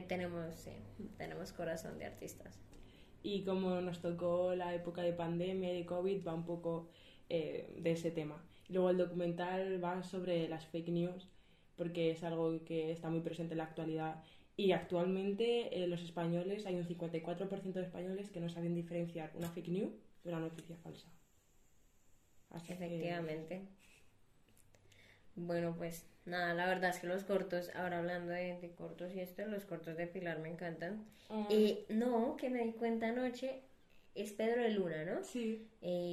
tenemos corazón de artistas. Y como nos tocó la época de pandemia y de COVID, va un poco de ese tema. Y luego el documental va sobre las fake news, porque es algo que está muy presente en la actualidad. Y actualmente los españoles, hay un 54% de españoles que no saben diferenciar una fake news de una noticia falsa. Así que- Efectivamente. Bueno, pues nada, la verdad es que los cortos, ahora hablando de cortos y esto, los cortos de Pilar me encantan. Y no, que me di cuenta anoche, es Pedro de Luna, ¿no? Sí.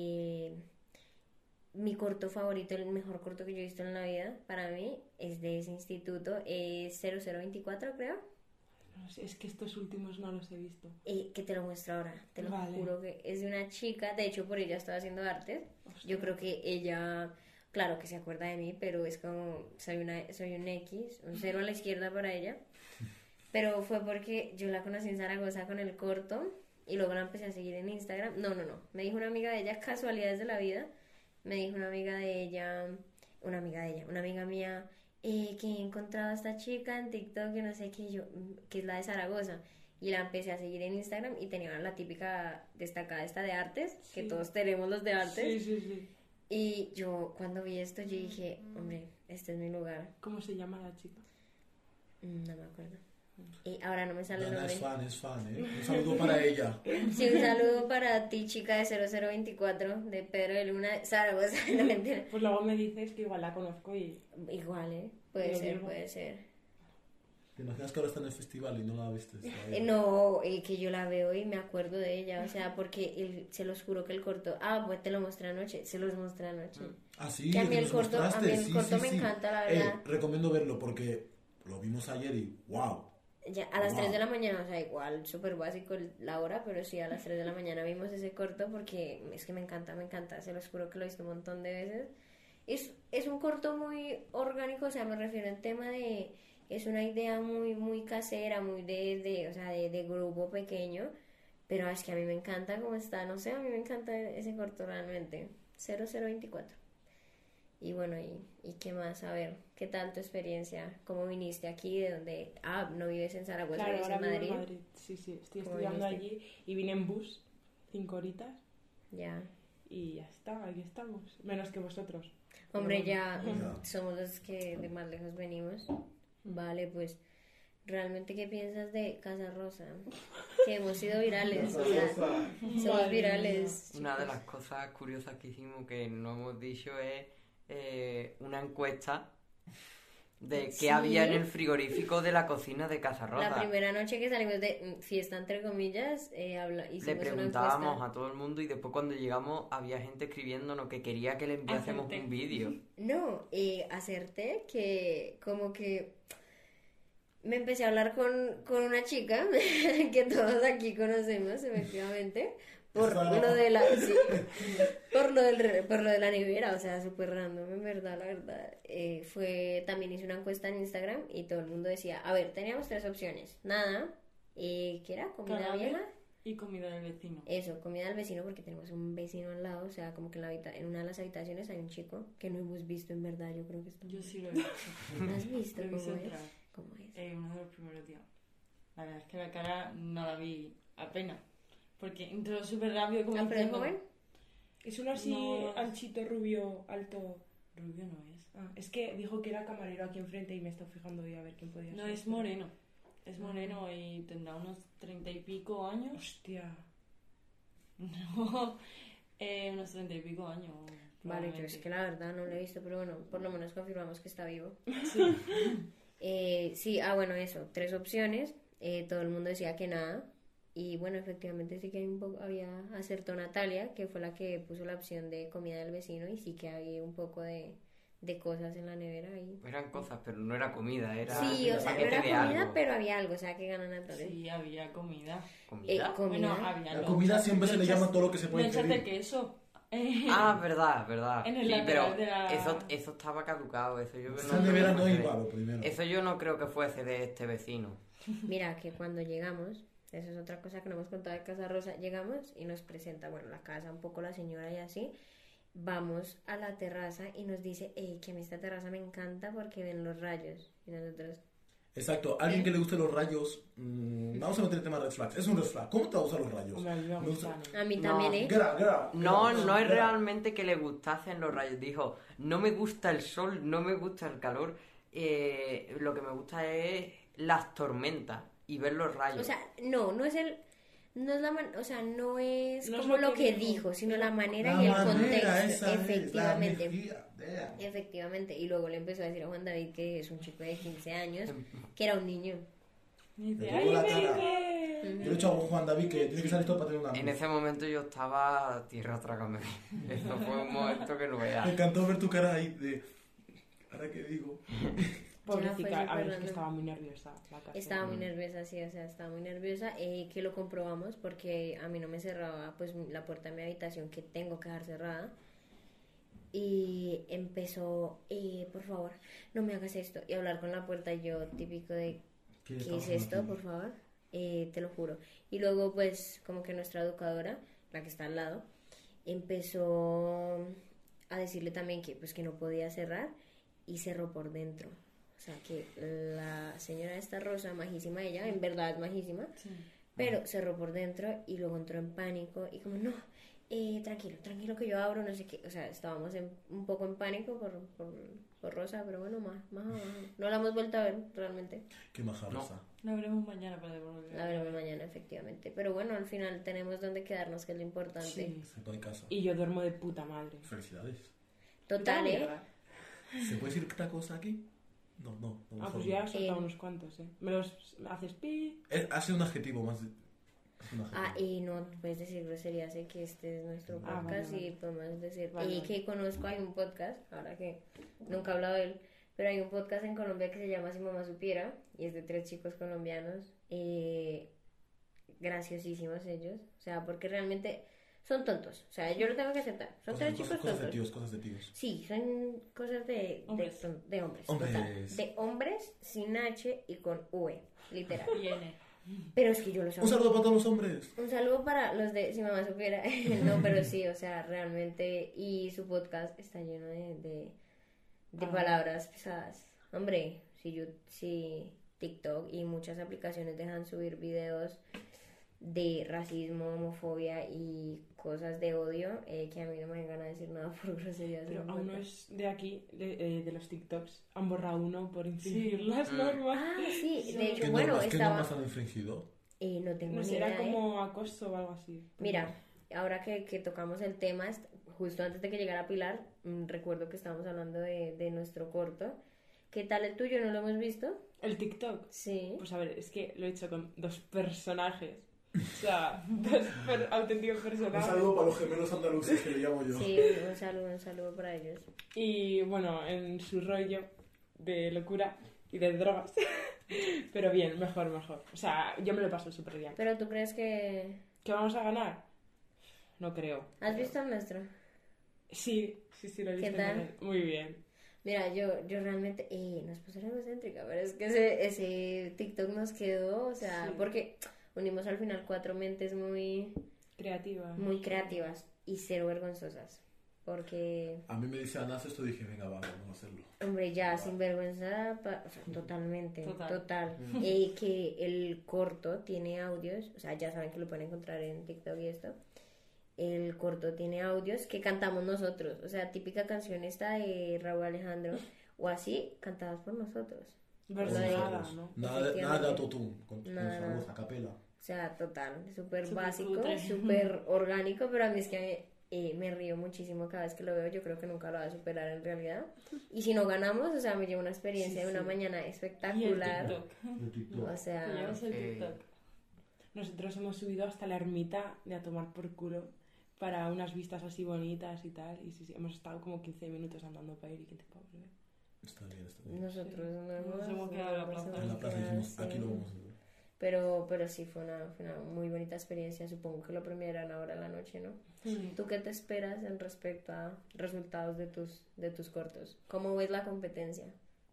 Mi corto favorito, el mejor corto que yo he visto en la vida, para mí, es de ese instituto, es 0024, creo. No sé, es que estos últimos no los he visto. Que te lo muestro ahora, te lo Vale. juro que es de una chica, de hecho por ella estaba haciendo artes. Hostia. Yo creo que ella, claro que se acuerda de mí, pero es como, soy un X, un 0 a la izquierda para ella. Pero fue porque yo la conocí en Zaragoza con el corto y luego la empecé a seguir en Instagram. No, me dijo una amiga de ella, casualidades de la vida, me dijo una amiga mía, que he encontrado a esta chica en TikTok, que no sé qué, que es la de Zaragoza. Y la empecé a seguir en Instagram y tenía la típica destacada esta de artes, que Sí. todos tenemos los de artes. Sí, sí, sí. Y yo cuando vi esto, yo dije, hombre, este es mi lugar. ¿Cómo se llama la chica? No me acuerdo. Y ahora no me sale el Dana nombre. es fan, ¿eh? Un saludo para ella. Sí, un saludo para ti, chica de 0024, de Pedro de Luna, Zaragoza. No, mentira. Pues luego me dices que igual la conozco y... Igual, Puede Lo ser, mismo. puede ser. ¿Te imaginas que ahora está en el festival y no la viste? No, que yo la veo y me acuerdo de ella, o sea, porque se los juro que el corto... Ah, pues te lo mostré anoche, se los mostré anoche. Ah, sí, Que a mí el nos corto- a mostraste. mí el Sí, corto sí, me sí. encanta, la verdad. Recomiendo verlo porque lo vimos ayer y ¡wow! Ya, a las Wow. 3 de la mañana, o sea, igual, súper básico la hora, pero sí, a las 3 de la mañana vimos ese corto porque es que me encanta, se los juro que lo he visto un montón de veces. Es un corto muy orgánico, o sea, me refiero al tema de... Es una idea muy, muy casera, muy de grupo pequeño, pero es que a mí me encanta cómo está, no sé, a mí me encanta ese corto realmente. 0024. Y bueno, ¿y qué más? A ver, ¿qué tal tu experiencia? ¿Cómo viniste aquí? ¿De dónde? Ah, no vives en Zaragoza, Claro, vives ahora en vivo Madrid. en Madrid. Sí, sí, estoy ¿Cómo estudiando viniste? allí y vine en bus, 5 horitas, Ya. y ya está, aquí estamos. Menos que vosotros. Hombre, Pero ya Ya. somos los que de más lejos venimos. Vale, pues, ¿realmente qué piensas de Casa Rosa? que hemos sido virales, o sea, somos Madre virales. Una de las cosas curiosas que hicimos que no hemos dicho es una encuesta de qué Sí. había en el frigorífico de la cocina de Casa La Rosa. primera noche que salimos de fiesta, entre comillas, hicimos Le una preguntábamos encuesta. a todo el mundo y después cuando llegamos había gente escribiéndonos que quería que le enviásemos Acerté. un vídeo. No, acerté que como que me empecé a hablar con una chica que todos aquí conocemos, efectivamente, por Esa- lo de la sí, por lo de la nevera, o sea, súper random, en verdad, la verdad. También hice una encuesta en Instagram y todo el mundo decía, a ver, teníamos tres opciones, nada, ¿qué era? Comida Cadáver vieja. y comida del vecino. Eso, comida del vecino porque tenemos un vecino al lado, o sea, como que en una de las habitaciones hay un chico que no hemos visto en verdad, yo creo que está. Yo sí lo he visto. ¿Lo has visto? Lo he visto ¿Cómo es? entrar. ¿Cómo es? Uno de los primeros días. La verdad es que la cara no la vi apenas. Porque entró súper rápido como Ah, pero es diciendo, joven. Es uno así, No. anchito, rubio, alto. Rubio no es. Ah, es que dijo que era camarero aquí enfrente y me he estado fijando hoy a ver quién podía No, ser. es moreno. Es moreno y tendrá unos 30 y pico años. Hostia. No, unos 30 y pico años. Vale, yo es que la verdad no lo he visto, pero bueno, por lo menos confirmamos que está vivo. Sí. Sí, bueno, eso, tres opciones. Todo el mundo decía que nada. Y bueno, efectivamente sí que había acertó Natalia, que fue la que puso la opción de comida del vecino, y sí que había un poco de cosas en la nevera ahí. Eran cosas, pero no era comida, era Sí, o sea, no paquete era de comida, algo. pero había algo, o sea, que ganan Natalia. Sí, había comida. ¿Comida? Bueno, Comida. había La comida siempre se le llama todo lo que se puede lonchas de pedir. queso. Ah, verdad. En el Sí, lateral pero de la- eso estaba caducado, eso yo Esa no nevera creo no que iba fuese- lo primero. Eso yo no creo que fuese de este vecino. Mira, que cuando llegamos, eso es otra cosa que no hemos contado de Casa Rosa, llegamos y nos presenta, bueno, la casa, un poco la señora y así. Vamos a la terraza y nos dice, que a mí esta terraza me encanta porque ven los rayos. Y nosotros, Exacto, alguien que le guste los rayos, vamos a meter el tema de red flags. Es un red flag. ¿Cómo te gustan los rayos? Hombre, a mí me Me gusta- gustan. a mí No. también, ¿eh? No es realmente que le gustasen los rayos. Dijo, no me gusta el sol, no me gusta el calor. Lo que me gusta es las tormentas y ver los rayos. O sea, no es el... No es o sea, no es No es como lo lo que que dijo. dijo, sino la manera La y el manera, contexto. esa es, la Efectivamente. energía, damn. Efectivamente. Y luego le empezó a decir a Juan David que es un chico de 15 años, que era un niño. Y dice, Me ¡ay, tocó la bebé! cara. Yo le he dicho a Juan David que tiene que salir todo para tener una En ese momento yo estaba tierra trágame. Eso fue un momento que no Me veas. encantó ver tu cara ahí de... ¿Ahora qué digo? Pobrecita, a ver, es que random. estaba muy nerviosa la casa. Estaba muy nerviosa, sí, o sea, estaba muy nerviosa, que lo comprobamos porque a mí no me cerraba pues la puerta de mi habitación, que tengo que dejar cerrada, y empezó, por favor, no me hagas esto, y hablar con la puerta, yo típico de, ¿qué es esto, por favor? Te lo juro. Y luego pues como que nuestra educadora, la que está al lado, empezó a decirle también que pues que no podía cerrar, y cerró por dentro. O sea que la señora esta Rosa, majísima ella, en verdad es majísima, Sí. pero cerró por dentro y luego entró en pánico y como, no, tranquilo que yo abro, no sé qué. O sea, estábamos un poco en pánico por Rosa, pero bueno, más. No la hemos vuelto a ver realmente. Qué maja No. Rosa. La veremos mañana para devolver. La veremos mañana, efectivamente. Pero bueno, al final tenemos donde quedarnos, que es lo importante. Sí. Se pone casa. Y yo duermo de puta madre. Felicidades. Total, ¿eh? Mierda. ¿Se puede decir tacos aquí? No. Ah, mejor pues no. ya he soltado unos cuantos, ¿Me los haces pi? Ha sido un adjetivo más. Es un adjetivo. Y no puedes decir groserías, sé que este es nuestro Ah, podcast vale. y podemos decir. Vale, Y vale. que conozco, hay un podcast, ahora que nunca he hablado de él, pero hay un podcast en Colombia que se llama Si Mamá Supiera y es de 3 chicos colombianos, graciosísimos ellos, o sea, porque realmente son tontos, o sea, yo lo tengo que aceptar, son 3 chicos Cosas de tontos. tíos, cosas de tíos. Sí, son cosas de Hombres. de hombres, Hombres. total. De hombres sin H y con V, literal. Viene. Pero es que yo los amo. Un saludo para todos los hombres. Un saludo para los de Si Mamá Supiera. No, pero sí, o sea, realmente. Y su podcast está lleno de palabras pesadas. Hombre, si TikTok y muchas aplicaciones dejan subir videos de racismo, homofobia y cosas de odio, que a mí no me dan ganas de decir nada por groserías. Pero en aún no podcast. es de aquí, de los TikToks. Han borrado uno por infringir las Sí. normas. Ah, sí, de hecho, ¿Qué bueno, normas, ¿Qué estaba. normas han infringido? No tengo No ni sé, idea, era como acoso o algo así. Mira, ahora que tocamos el tema, justo antes de que llegara Pilar, recuerdo que estábamos hablando de nuestro corto. ¿Qué tal el tuyo? ¿No lo hemos visto? El TikTok. Sí. Pues a ver, es que lo he hecho con 2 personajes. O sea, auténticos Un personajes. saludo para los gemelos andaluces que le llamo yo. Sí, un saludo para ellos. Y bueno, en su rollo de locura y de drogas. Pero bien, mejor. O sea, yo me lo paso súper bien. Pero tú crees que... ¿Qué vamos a ganar? No creo. ¿Has visto el nuestro? Sí, lo he ¿Qué visto. tal? Muy bien. Mira, yo realmente... no es por ser egocéntrica, pero es que ese TikTok nos quedó, o sea, Sí. porque unimos al final 4 mentes muy Creativa. creativas y cero vergonzosas. Porque, A mí me dice Anas esto, dije, venga, va, vamos a hacerlo. hombre, ya sin vergüenza, o sea, totalmente, Total. total. Que el corto tiene audios, o sea, ya saben que lo pueden encontrar en TikTok y esto. El corto tiene audios que cantamos nosotros, o sea, típica canción esta de Raúl Alejandro, o así, cantadas por nosotros. Versionada, ¿no? Nada de Efectivamente. autotune, con Nada. nuestra voz a capela. O sea, total, súper Súper básico, cutre. súper orgánico, pero a mí es que me río muchísimo cada vez que lo veo. Yo creo que nunca lo va a superar en realidad. Y si no ganamos, o sea, me llevo una experiencia Sí, de una sí. mañana Y el espectacular. TikTok. El TikTok. O Te sea, llevas el Ok. TikTok. Nosotros hemos subido hasta la ermita de a tomar por culo para unas vistas así bonitas y tal. Y sí, hemos estado como 15 minutos andando para ir y 15 para volver. Está bien, está bien. nosotros Nos hemos quedado en la plaza. En la plaza dijimos, aquí lo vamos a ver. Pero sí, fue una muy bonita experiencia. Supongo que lo premiarán ahora en la noche, ¿no? Sí. ¿Tú qué te esperas en respecto a resultados de tus cortos? ¿Cómo ves la competencia?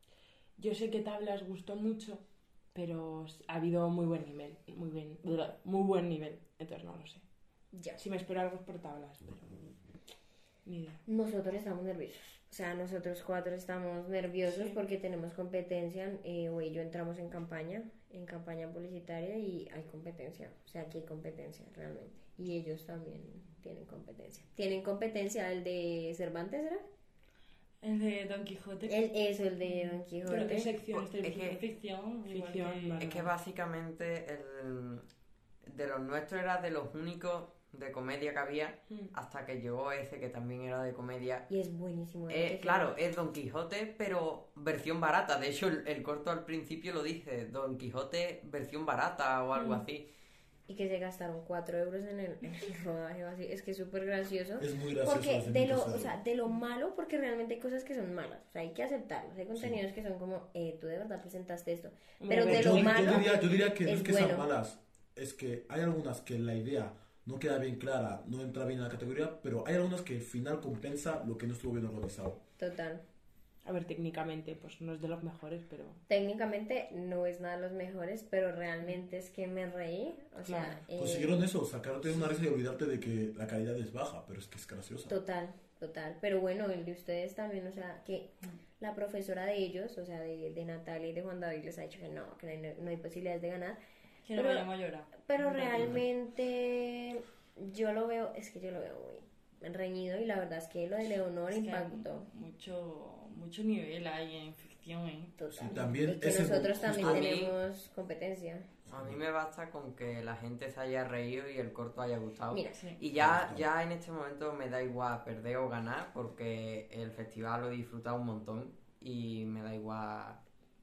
Yo sé que Tablas gustó mucho, pero ha habido muy buen nivel. Muy buen nivel. Entonces no lo sé. Ya. Si me espero algo es por Tablas, pero ni idea. Nosotros estamos nerviosos. O sea, nosotros 4 estamos nerviosos Sí. porque tenemos competencia. Hoy y yo entramos en campaña publicitaria y hay competencia. O sea, aquí hay competencia realmente. Y ellos también tienen competencia. ¿Tienen competencia el de Cervantes, era? El de Don Quijote. El de Don Quijote. ¿Pero qué sección Pues, estáis es que- viendo? Ficción. igual Ficción, que- vale. Es que básicamente de los nuestros era de los únicos de comedia que había, hasta que llegó ese que también era de comedia. Y es buenísimo. Don Quijote. Claro, es Don Quijote, pero versión barata. De hecho, el corto al principio lo dice, Don Quijote versión barata o algo así. Y que se gastaron 4 euros en el rodaje o así. Es que es súper gracioso. Es muy gracioso. Porque desde de minuto lo, cero. o sea, de lo malo, porque realmente hay cosas que son malas. O sea, hay que aceptarlos. Hay contenidos que son como, tú de verdad presentaste esto. Pero de yo, lo malo yo diría que no es es que sean bueno. malas, es que hay algunas que la idea no queda bien clara, no entra bien en la categoría, pero hay algunas que al final compensa lo que no estuvo bien organizado. Total. A ver, técnicamente, pues no es de los mejores, pero... Técnicamente no es nada de los mejores, pero realmente es que me reí. O sea, Consiguieron eso, sacarte una risa y olvidarte de que la calidad es baja, pero es que es graciosa. total. Pero bueno, el de ustedes también, o sea, que la profesora de ellos, o sea, de Natalia y de Juan David les ha dicho que no hay posibilidades de ganar. Que no Pero- vayamos a llorar. Pero realmente yo lo veo muy reñido y la verdad es que lo de Leonor Es que hay impactó. mucho nivel hay en ficción, ¿eh? Total. Sí, también y que ese nosotros justo- también a mí- tenemos competencia. A mí me basta con que la gente se haya reído y el corto haya gustado. Mira, Sí. Y ya en este momento me da igual perder o ganar porque el festival lo he disfrutado un montón y me da igual.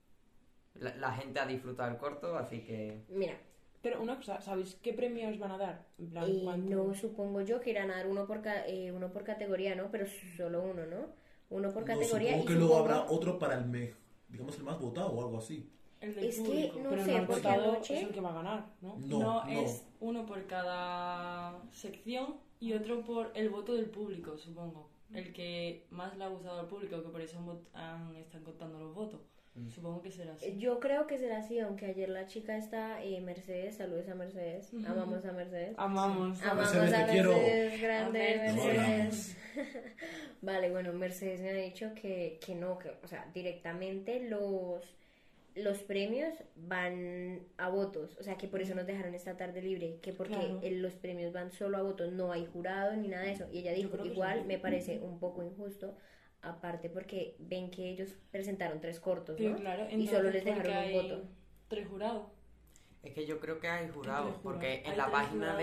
La gente ha disfrutado el corto, así que mira, Pero una cosa, ¿sabéis qué premios van a dar? En plan, ¿cuánto? no supongo yo que irán a dar uno por categoría, ¿no? Pero solo uno, ¿no? Uno por No, categoría supongo y que luego supongo- habrá otro para digamos el más votado o algo así. El del Es que público. no Pero sé, el más porque votado anoche- es el que va a ganar, ¿no? No, es uno por cada sección y otro por el voto del público, supongo. El que más le ha gustado al público, que por eso están contando los votos. Supongo que será así. Yo creo que será así, aunque ayer la chica está, Mercedes, saludos a Mercedes, amamos a Mercedes. Amamos. Amamos Mercedes, a te quiero. Mercedes, grande A Mercedes. Vale, bueno, Mercedes me ha dicho que no, que, o sea, directamente los premios van a votos, o sea, que por eso nos dejaron esta tarde libre, que porque Claro. los premios van solo a votos, no hay jurado ni nada de eso. Y ella dijo, creo que igual sí. me parece un poco injusto, aparte porque ven que ellos presentaron 3 cortos, Pero ¿no? claro, Y solo entonces, les dejaron ¿por qué un hay voto. 3 jurados? Es que yo creo que hay jurados, jurados. porque Hay en la tres página jurados.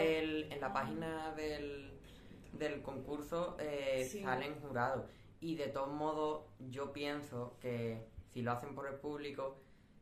del concurso Sí. salen jurados. Y de todos modos, yo pienso que si lo hacen por el público,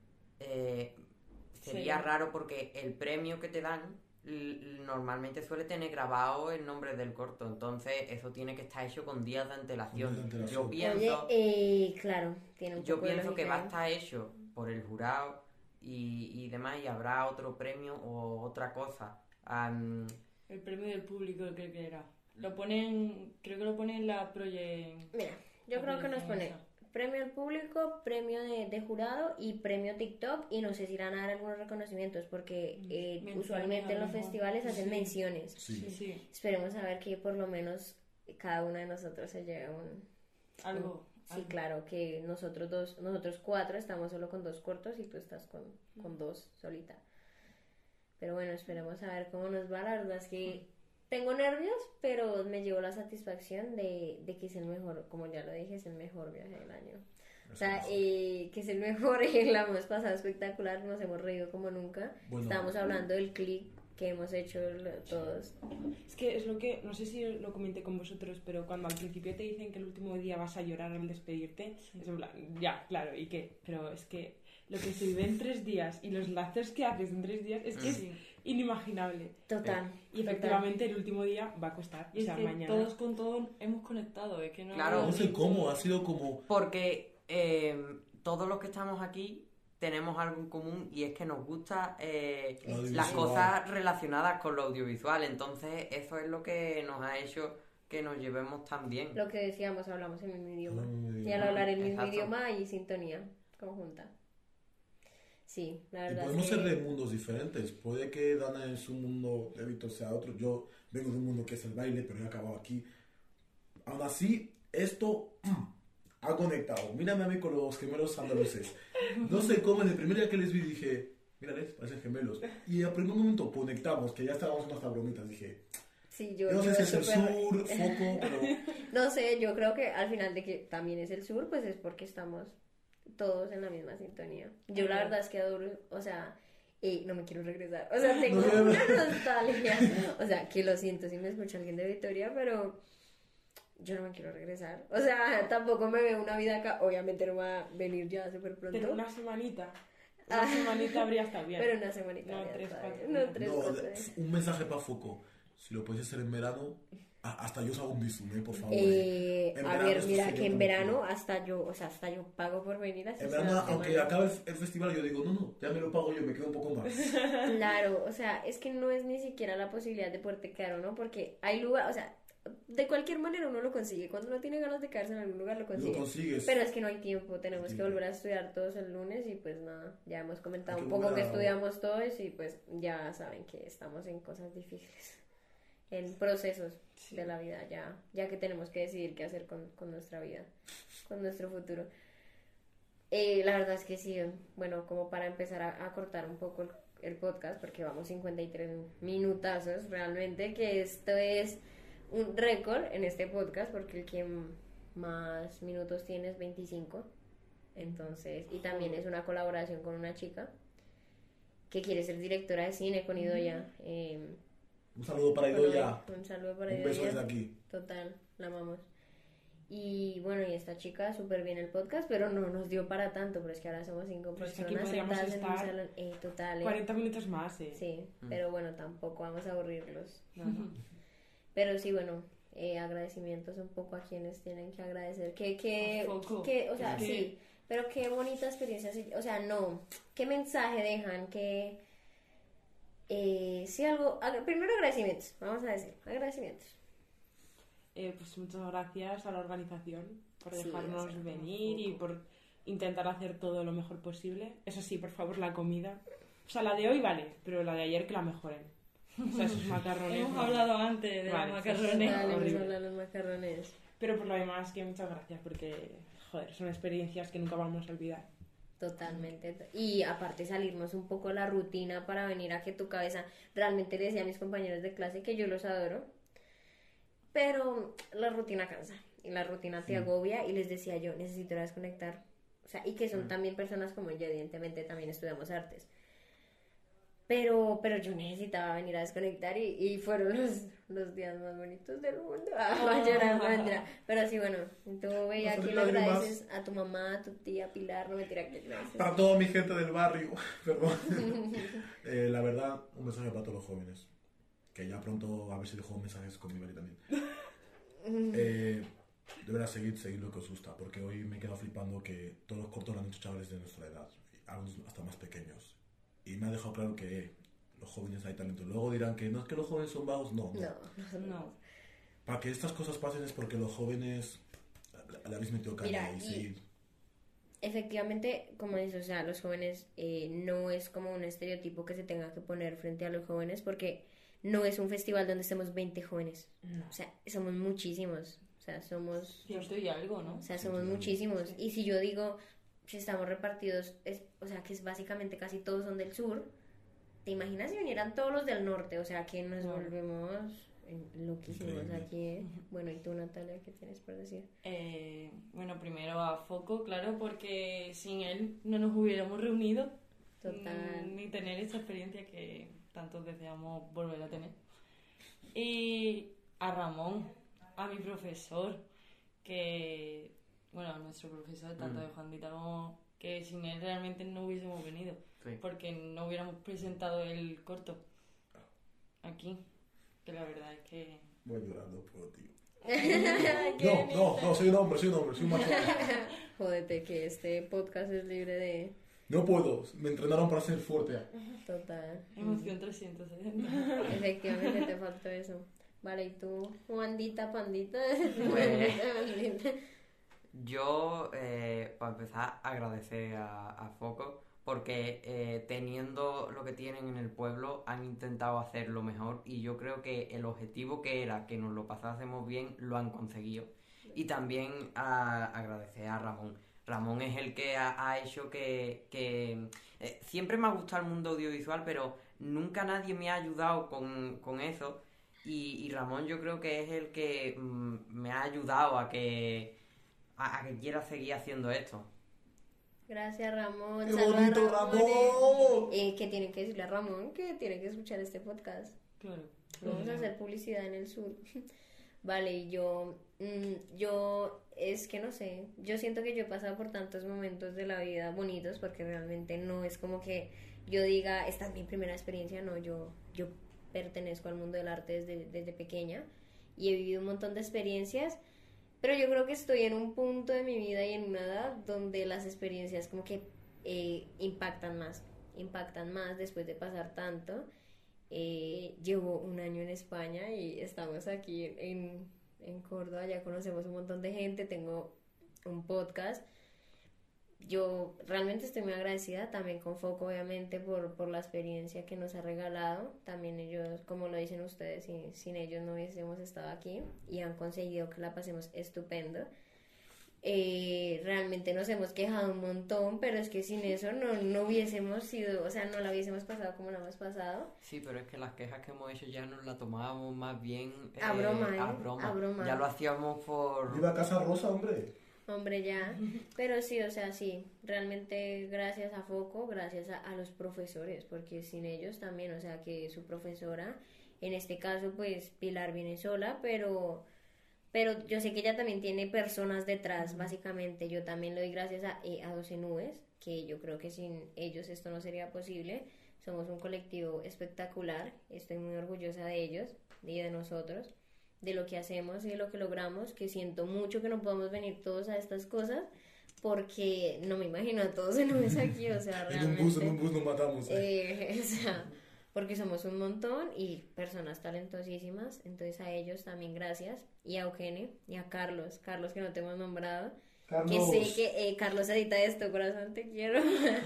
sería Sí. raro porque el premio que te dan normalmente suele tener grabado el nombre del corto. Entonces, eso tiene que estar hecho con días de antelación. Con días de antelación. Yo pienso, Claro, tiene un yo poco de pienso que lógica va a ahí. estar hecho por el jurado y demás, y habrá otro premio o otra cosa. El premio del público creo que era. Lo ponen, creo que lo pone en la Project. Mira, yo la creo que nos proyección pone esa. premio al público, premio de jurado y premio TikTok, y no sé si irán a dar algunos reconocimientos porque Menciones usualmente a en lo los mejor. festivales hacen Sí. menciones. Sí. Sí, sí. Esperemos a ver que por lo menos cada uno de nosotros se lleve un... Algo. Sí, algo. claro, que nosotros cuatro estamos solo con 2 cortos y tú estás con 2 solita. Pero bueno, esperemos a ver cómo nos va. La verdad es que tengo nervios, pero me llevo la satisfacción de que es el mejor, como ya lo dije, es el mejor viaje del año. O sea, que es el mejor. La hemos pasado espectacular, nos hemos reído como nunca. Bueno. Estábamos hablando del click que hemos hecho todos. Es que es lo que, no sé si lo comenté con vosotros, pero cuando al principio te dicen que el último día vas a llorar al despedirte, es en plan, ya, claro, ¿y qué? Pero es que lo que se vive en 3 días y los lazos que haces en 3 días es que es Sí. inimaginable. Total. Y efectivamente el último día va a costar. Y O sea, es que mañana. todos con todos hemos conectado, es que no. Claro. No sé cómo, ha sido como... Porque todos los que estamos aquí tenemos algo en común y es que nos gusta Lo audiovisual. las cosas relacionadas con lo audiovisual. Entonces, eso es lo que nos ha hecho que nos llevemos tan bien. Lo que decíamos, hablamos el mismo idioma. Hablamos el mismo Y al idioma. hablar el mismo Exacto. idioma hay sintonía conjunta. Sí, la Y verdad podemos es ser que... de mundos diferentes. Puede que Dana en su mundo de Víctor sea otro. Yo vengo de un mundo que es el baile, pero he acabado aquí. Aún así, esto ha conectado. Mírame a mí con los gemelos andaluces. No sé cómo, en el primer día que les vi dije, mírales, parecen gemelos. Y al primer momento conectamos, que ya estábamos en hasta bromitas. Dije, Sí, yo no sé si es el súper- sur, foco, pero... No sé, yo creo que al final de que también es el sur, pues es porque estamos todos en la misma sintonía. Yo la verdad es que adoro, o sea, no me quiero regresar. O sea, tengo No, una nostalgia. O sea, que lo siento si me escucha alguien de Victoria, pero yo no me quiero regresar. O sea, tampoco me veo una vida acá. Obviamente no va a venir ya súper pronto. Pero una semanita. Una semanita habría estado bien. Pero una semanita. No, ya 3, está 4 bien. días. No, 3, No, 4 días. un mensaje para foco. Si lo puedes hacer en verano, hasta yo os hago un visum, por favor. En A verano ver, eso mira sería que en una verano locura. hasta yo pago por venir así En sea verano, una aunque semana. acabe el festival, yo digo, no, ya me lo pago yo, me quedo un poco más. Claro, o sea, es que no es ni siquiera la posibilidad de poderte quedar o no, porque hay lugar, o sea, de cualquier manera uno lo consigue. Cuando uno tiene ganas de quedarse en algún lugar lo Lo consigue. consigues. Pero es que no hay tiempo, tenemos que Sí. volver a estudiar todos el lunes y pues nada, ya hemos comentado Hay un que poco que volver a- estudiamos todos y pues ya saben que estamos en cosas difíciles, en procesos de la vida, ya que tenemos que decidir qué hacer con nuestra vida, con nuestro futuro. La verdad es que sí, bueno, como para empezar a cortar un poco el podcast, porque vamos 53 minutazos realmente, que esto es un récord en este podcast, porque el que más minutos tiene es 25. Entonces, y también es una colaboración con una chica que quiere ser directora de cine con Idoya. Un saludo para Idoya. Un saludo para Un beso Idoya. desde aquí. Total, la amamos. Y bueno, y esta chica súper bien el podcast, pero no nos dio para tanto, pero es que ahora somos 5 Pero es que aquí personas podríamos sentadas en un estar salón. Total, 40 minutos más, Sí, pero bueno, tampoco vamos a aburrirlos. No, no. Pero sí, bueno, agradecimientos un poco a quienes tienen que agradecer. A Foco. O sea, Que- sí, pero qué bonita experiencia. O sea, no, qué mensaje dejan, sí, algo. Primero agradecimientos, vamos a decir, agradecimientos. Pues muchas gracias a la organización por Sí, dejarnos o sea, venir y por intentar hacer todo lo mejor posible. Eso sí, por favor, la comida. O sea, la de hoy vale, pero la de ayer que la mejoren. O sea, esos macarrones. Hemos no. hablado antes de Vale, los Total, macarrones. hemos horrible. hablado de los macarrones. Pero por lo demás, que muchas gracias porque, joder, son experiencias que nunca vamos a olvidar. Totalmente. Y aparte salirnos un poco de la rutina para venir a que tu cabeza, realmente le decía a mis compañeros de clase que yo los adoro, pero la rutina cansa y la rutina te agobia y les decía yo, necesito desconectar. O sea, y que son también personas como yo, evidentemente también estudiamos artes. Pero yo necesitaba venir a desconectar y fueron los días más bonitos del mundo. Va a llorar, va a llorar. Pero sí, bueno, tú veía No que son le lágrimas. agradeces a tu mamá, a tu tía Pilar, no me tira que agradeces. Para toda mi gente del barrio, perdón. La verdad, un mensaje para todos los jóvenes. Que ya pronto a ver si dejo mensajes con mi Bari también. Deberá seguir lo que os gusta, porque hoy me he quedado flipando que todos los cortos lo han hecho chavales de nuestra edad, algunos hasta más pequeños. Y me ha dejado claro que los jóvenes hay talento. Luego dirán que no es que los jóvenes son vagos, no. No. Para que estas cosas pasen es porque los jóvenes le habéis metido caña Mira, y y- sí. Efectivamente, como dices, o sea, los jóvenes no es como un estereotipo que se tenga que poner frente a los jóvenes porque no es un festival donde estemos 20 jóvenes. No. O sea, somos muchísimos. O sea, somos... Ciento y algo, ¿no? O sea, somos muchísimos. Y si yo digo, si estamos repartidos, o sea, que es básicamente casi todos son del sur, ¿te imaginas si vinieran todos los del norte? O sea, que nos Claro. volvemos loquísimos Increíble. aquí, ¿eh? Bueno, ¿y tú, Natalia, qué tienes por decir? Bueno, primero a Foco, claro, porque sin él no nos hubiéramos reunido. Total. Ni tener esta experiencia que tantos deseamos volver a tener. Y a Ramón, a mi profesor, que, bueno, a nuestro profesor, tanto de Juan Dita como que sin él realmente no hubiésemos venido, Sí. porque no hubiéramos presentado el corto aquí, que la verdad es que... Voy a llorar, no puedo, tío. Qué No, soy un hombre, soy un macho. Jódete, que este podcast es libre de... No puedo, me entrenaron para ser fuerte. Total. Emoción 360. Efectivamente te faltó eso. Vale, ¿y tú, Juandita, Pandita? Pues- Pandita. Yo, para empezar, agradecer a Foco porque teniendo lo que tienen en el pueblo han intentado hacerlo mejor y yo creo que el objetivo que era que nos lo pasásemos bien lo han conseguido. Y también agradecer a Ramón. Ramón es el que ha hecho que siempre me ha gustado el mundo audiovisual, pero nunca nadie me ha ayudado con eso. Y Ramón yo creo que es el que me ha ayudado a que quiera seguir haciendo esto. Gracias, Ramón. ¡Qué Saluda a bonito, Ramón! ¿Qué tienen que decirle a Ramón? Que tiene que escuchar este podcast. Claro. Vamos a hacer publicidad en el sur. Vale, y yo es que no sé, yo siento que yo he pasado por tantos momentos de la vida bonitos porque realmente no es como que yo diga, esta es mi primera experiencia, no, yo pertenezco al mundo del arte desde pequeña y he vivido un montón de experiencias, pero yo creo que estoy en un punto de mi vida y en una edad donde las experiencias como que impactan más después de pasar tanto. Llevo un año en España y estamos aquí en Córdoba, ya conocemos un montón de gente, tengo un podcast. Yo realmente estoy muy agradecida también con Foco, obviamente, por la experiencia que nos ha regalado. También ellos, como lo dicen ustedes, sin ellos no hubiésemos estado aquí y han conseguido que la pasemos estupendo. Realmente nos hemos quejado un montón, pero es que sin eso no hubiésemos sido, o sea, no la hubiésemos pasado como la hemos pasado. Sí, pero es que las quejas que hemos hecho ya nos las tomábamos más bien A broma, ¿eh? a broma. A broma. Ya lo hacíamos por... ¡Viva Casa Rosa, hombre! Hombre, ya. Pero sí, o sea, sí. Realmente gracias a Foco, gracias a los profesores, porque sin ellos también, o sea, que su profesora, en este caso, pues Pilar viene sola, pero yo sé que ella también tiene personas detrás, básicamente. Yo también le doy gracias a 12 Nubes, que yo creo que sin ellos esto no sería posible. Somos un colectivo espectacular, estoy muy orgullosa de ellos y de nosotros, de lo que hacemos y de lo que logramos, que siento mucho que no podamos venir todos a estas cosas, porque no me imagino a todos en Nubes aquí, o sea, En un realmente... bus nos matamos. o sea, porque somos un montón y personas talentosísimas, entonces a ellos también gracias, y a Eugene y a Carlos que no te hemos nombrado, que sé que Carlos edita esto, corazón, te quiero.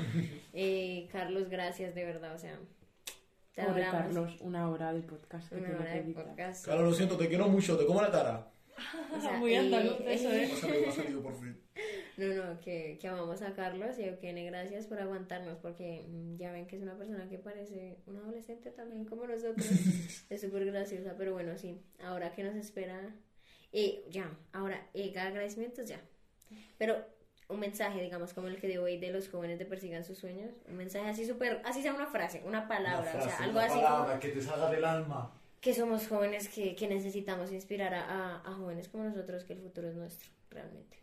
Carlos, gracias de verdad, o sea, te Pobre adoramos. Carlos, una hora de podcast que Una tiene hora que de editar. podcast. Carlos, lo siento, te quiero mucho, te como la cara. O sea, Muy andaluz eso, Me ha salido por fin. No, que amamos a Carlos y a Eugene, gracias por aguantarnos, porque ya ven que es una persona que parece un adolescente también como nosotros, es súper graciosa, pero bueno, sí, ahora que nos espera, ahora, agradecimientos ya, pero un mensaje, digamos, como el que dio hoy de los jóvenes de persigan sus sueños, un mensaje así súper, así sea una frase, una palabra, o sea, algo una así palabra como que te salga del alma. que somos jóvenes que necesitamos inspirar a jóvenes como nosotros, que el futuro es nuestro, realmente.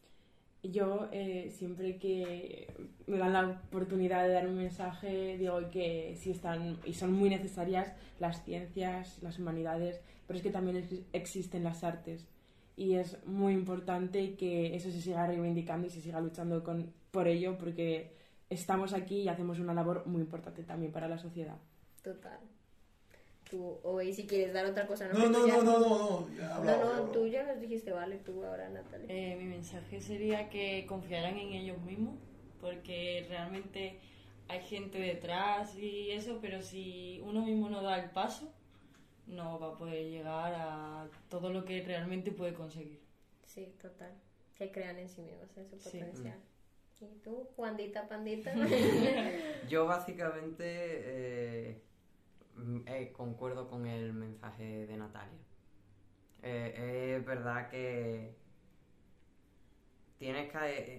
Yo siempre que me dan la oportunidad de dar un mensaje digo que sí están y son muy necesarias las ciencias, las humanidades, pero es que también existen las artes y es muy importante que eso se siga reivindicando y se siga luchando por ello porque estamos aquí y hacemos una labor muy importante también para la sociedad. Total. Tú, hoy si quieres dar otra cosa, No, ya he hablado, tú ya nos dijiste, vale, tú ahora, Natalia. Mi mensaje sería que confiaran en ellos mismos, porque realmente hay gente detrás y eso, pero si uno mismo no da el paso, no va a poder llegar a todo lo que realmente puede conseguir. Sí, total. Que crean en sí mismos, en su Sí. potencial. ¿Y tú, Juandita Pandita? Yo básicamente concuerdo con el mensaje de Natalia. Es verdad que tienes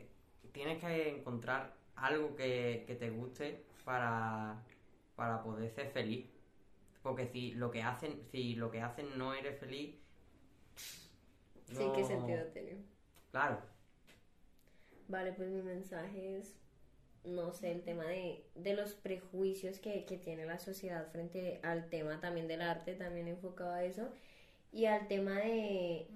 que encontrar algo que te guste para poder ser feliz. Porque si lo que hacen no eres feliz, Sí, ¿qué sentido tiene? Claro. Vale, pues mi mensaje es, no sé, el tema de los prejuicios que tiene la sociedad frente al tema también del arte, también enfocado a eso, y al tema de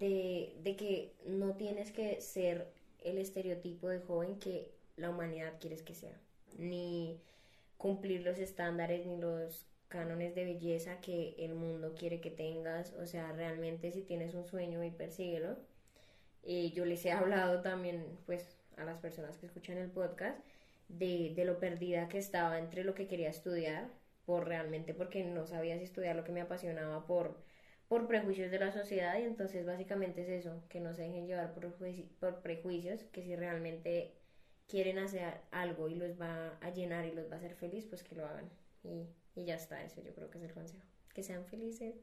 que no tienes que ser el estereotipo de joven que la humanidad quieres que sea, ni cumplir los estándares ni los cánones de belleza que el mundo quiere que tengas. O sea, realmente si tienes un sueño y persíguelo. Yo les he hablado también pues a las personas que escuchan el podcast de lo perdida que estaba entre lo que quería estudiar porque no sabía si estudiar lo que me apasionaba por prejuicios de la sociedad. Y entonces básicamente es eso, que no se dejen llevar por prejuicios, que si realmente quieren hacer algo y los va a llenar y los va a hacer feliz, pues que lo hagan. Y ya está, eso yo creo que es el consejo. Que sean felices.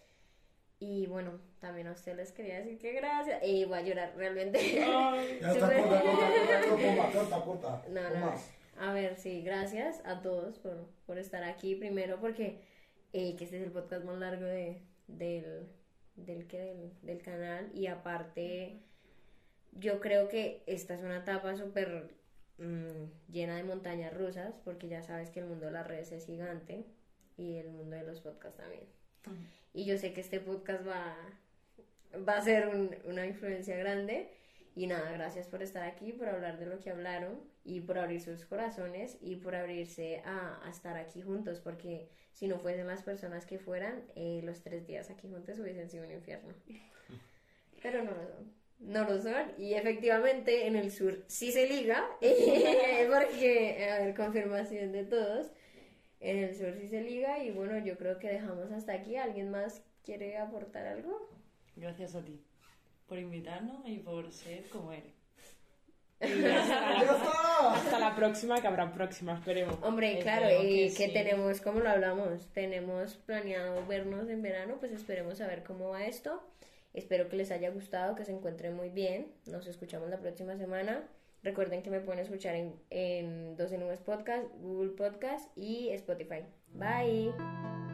Y bueno, también a ustedes les quería decir que gracias. Voy a llorar realmente. Ay, Ya está, corta. No. A ver, sí, gracias a todos por estar aquí. Primero porque que este es el podcast más largo del canal. Y aparte, yo creo que esta es una etapa súper llena de montañas rusas, porque ya sabes que el mundo de las redes es gigante y el mundo de los podcasts también. Y yo sé que este podcast va a ser una influencia grande. Y nada, gracias por estar aquí, por hablar de lo que hablaron y por abrir sus corazones y por abrirse a estar aquí juntos, porque si no fuesen las personas que fueran, los 3 días aquí juntos hubiesen sido un infierno. Pero no lo son. No lo son, y efectivamente en el sur sí se liga, porque, a ver, confirmación de todos, en el sur sí se liga. Y bueno, yo creo que dejamos hasta aquí. ¿Alguien más quiere aportar algo? Gracias a ti por invitarnos y por ser como eres. Hasta la próxima, que habrá próxima, esperemos. Hombre, claro, Esperemos y que que sí. tenemos, como lo hablamos, tenemos planeado vernos en verano, pues esperemos a ver cómo va esto. Espero que les haya gustado, que se encuentren muy bien. Nos escuchamos la próxima semana. Recuerden que me pueden escuchar en Dos en Nubes Podcast, Google Podcast y Spotify. Bye.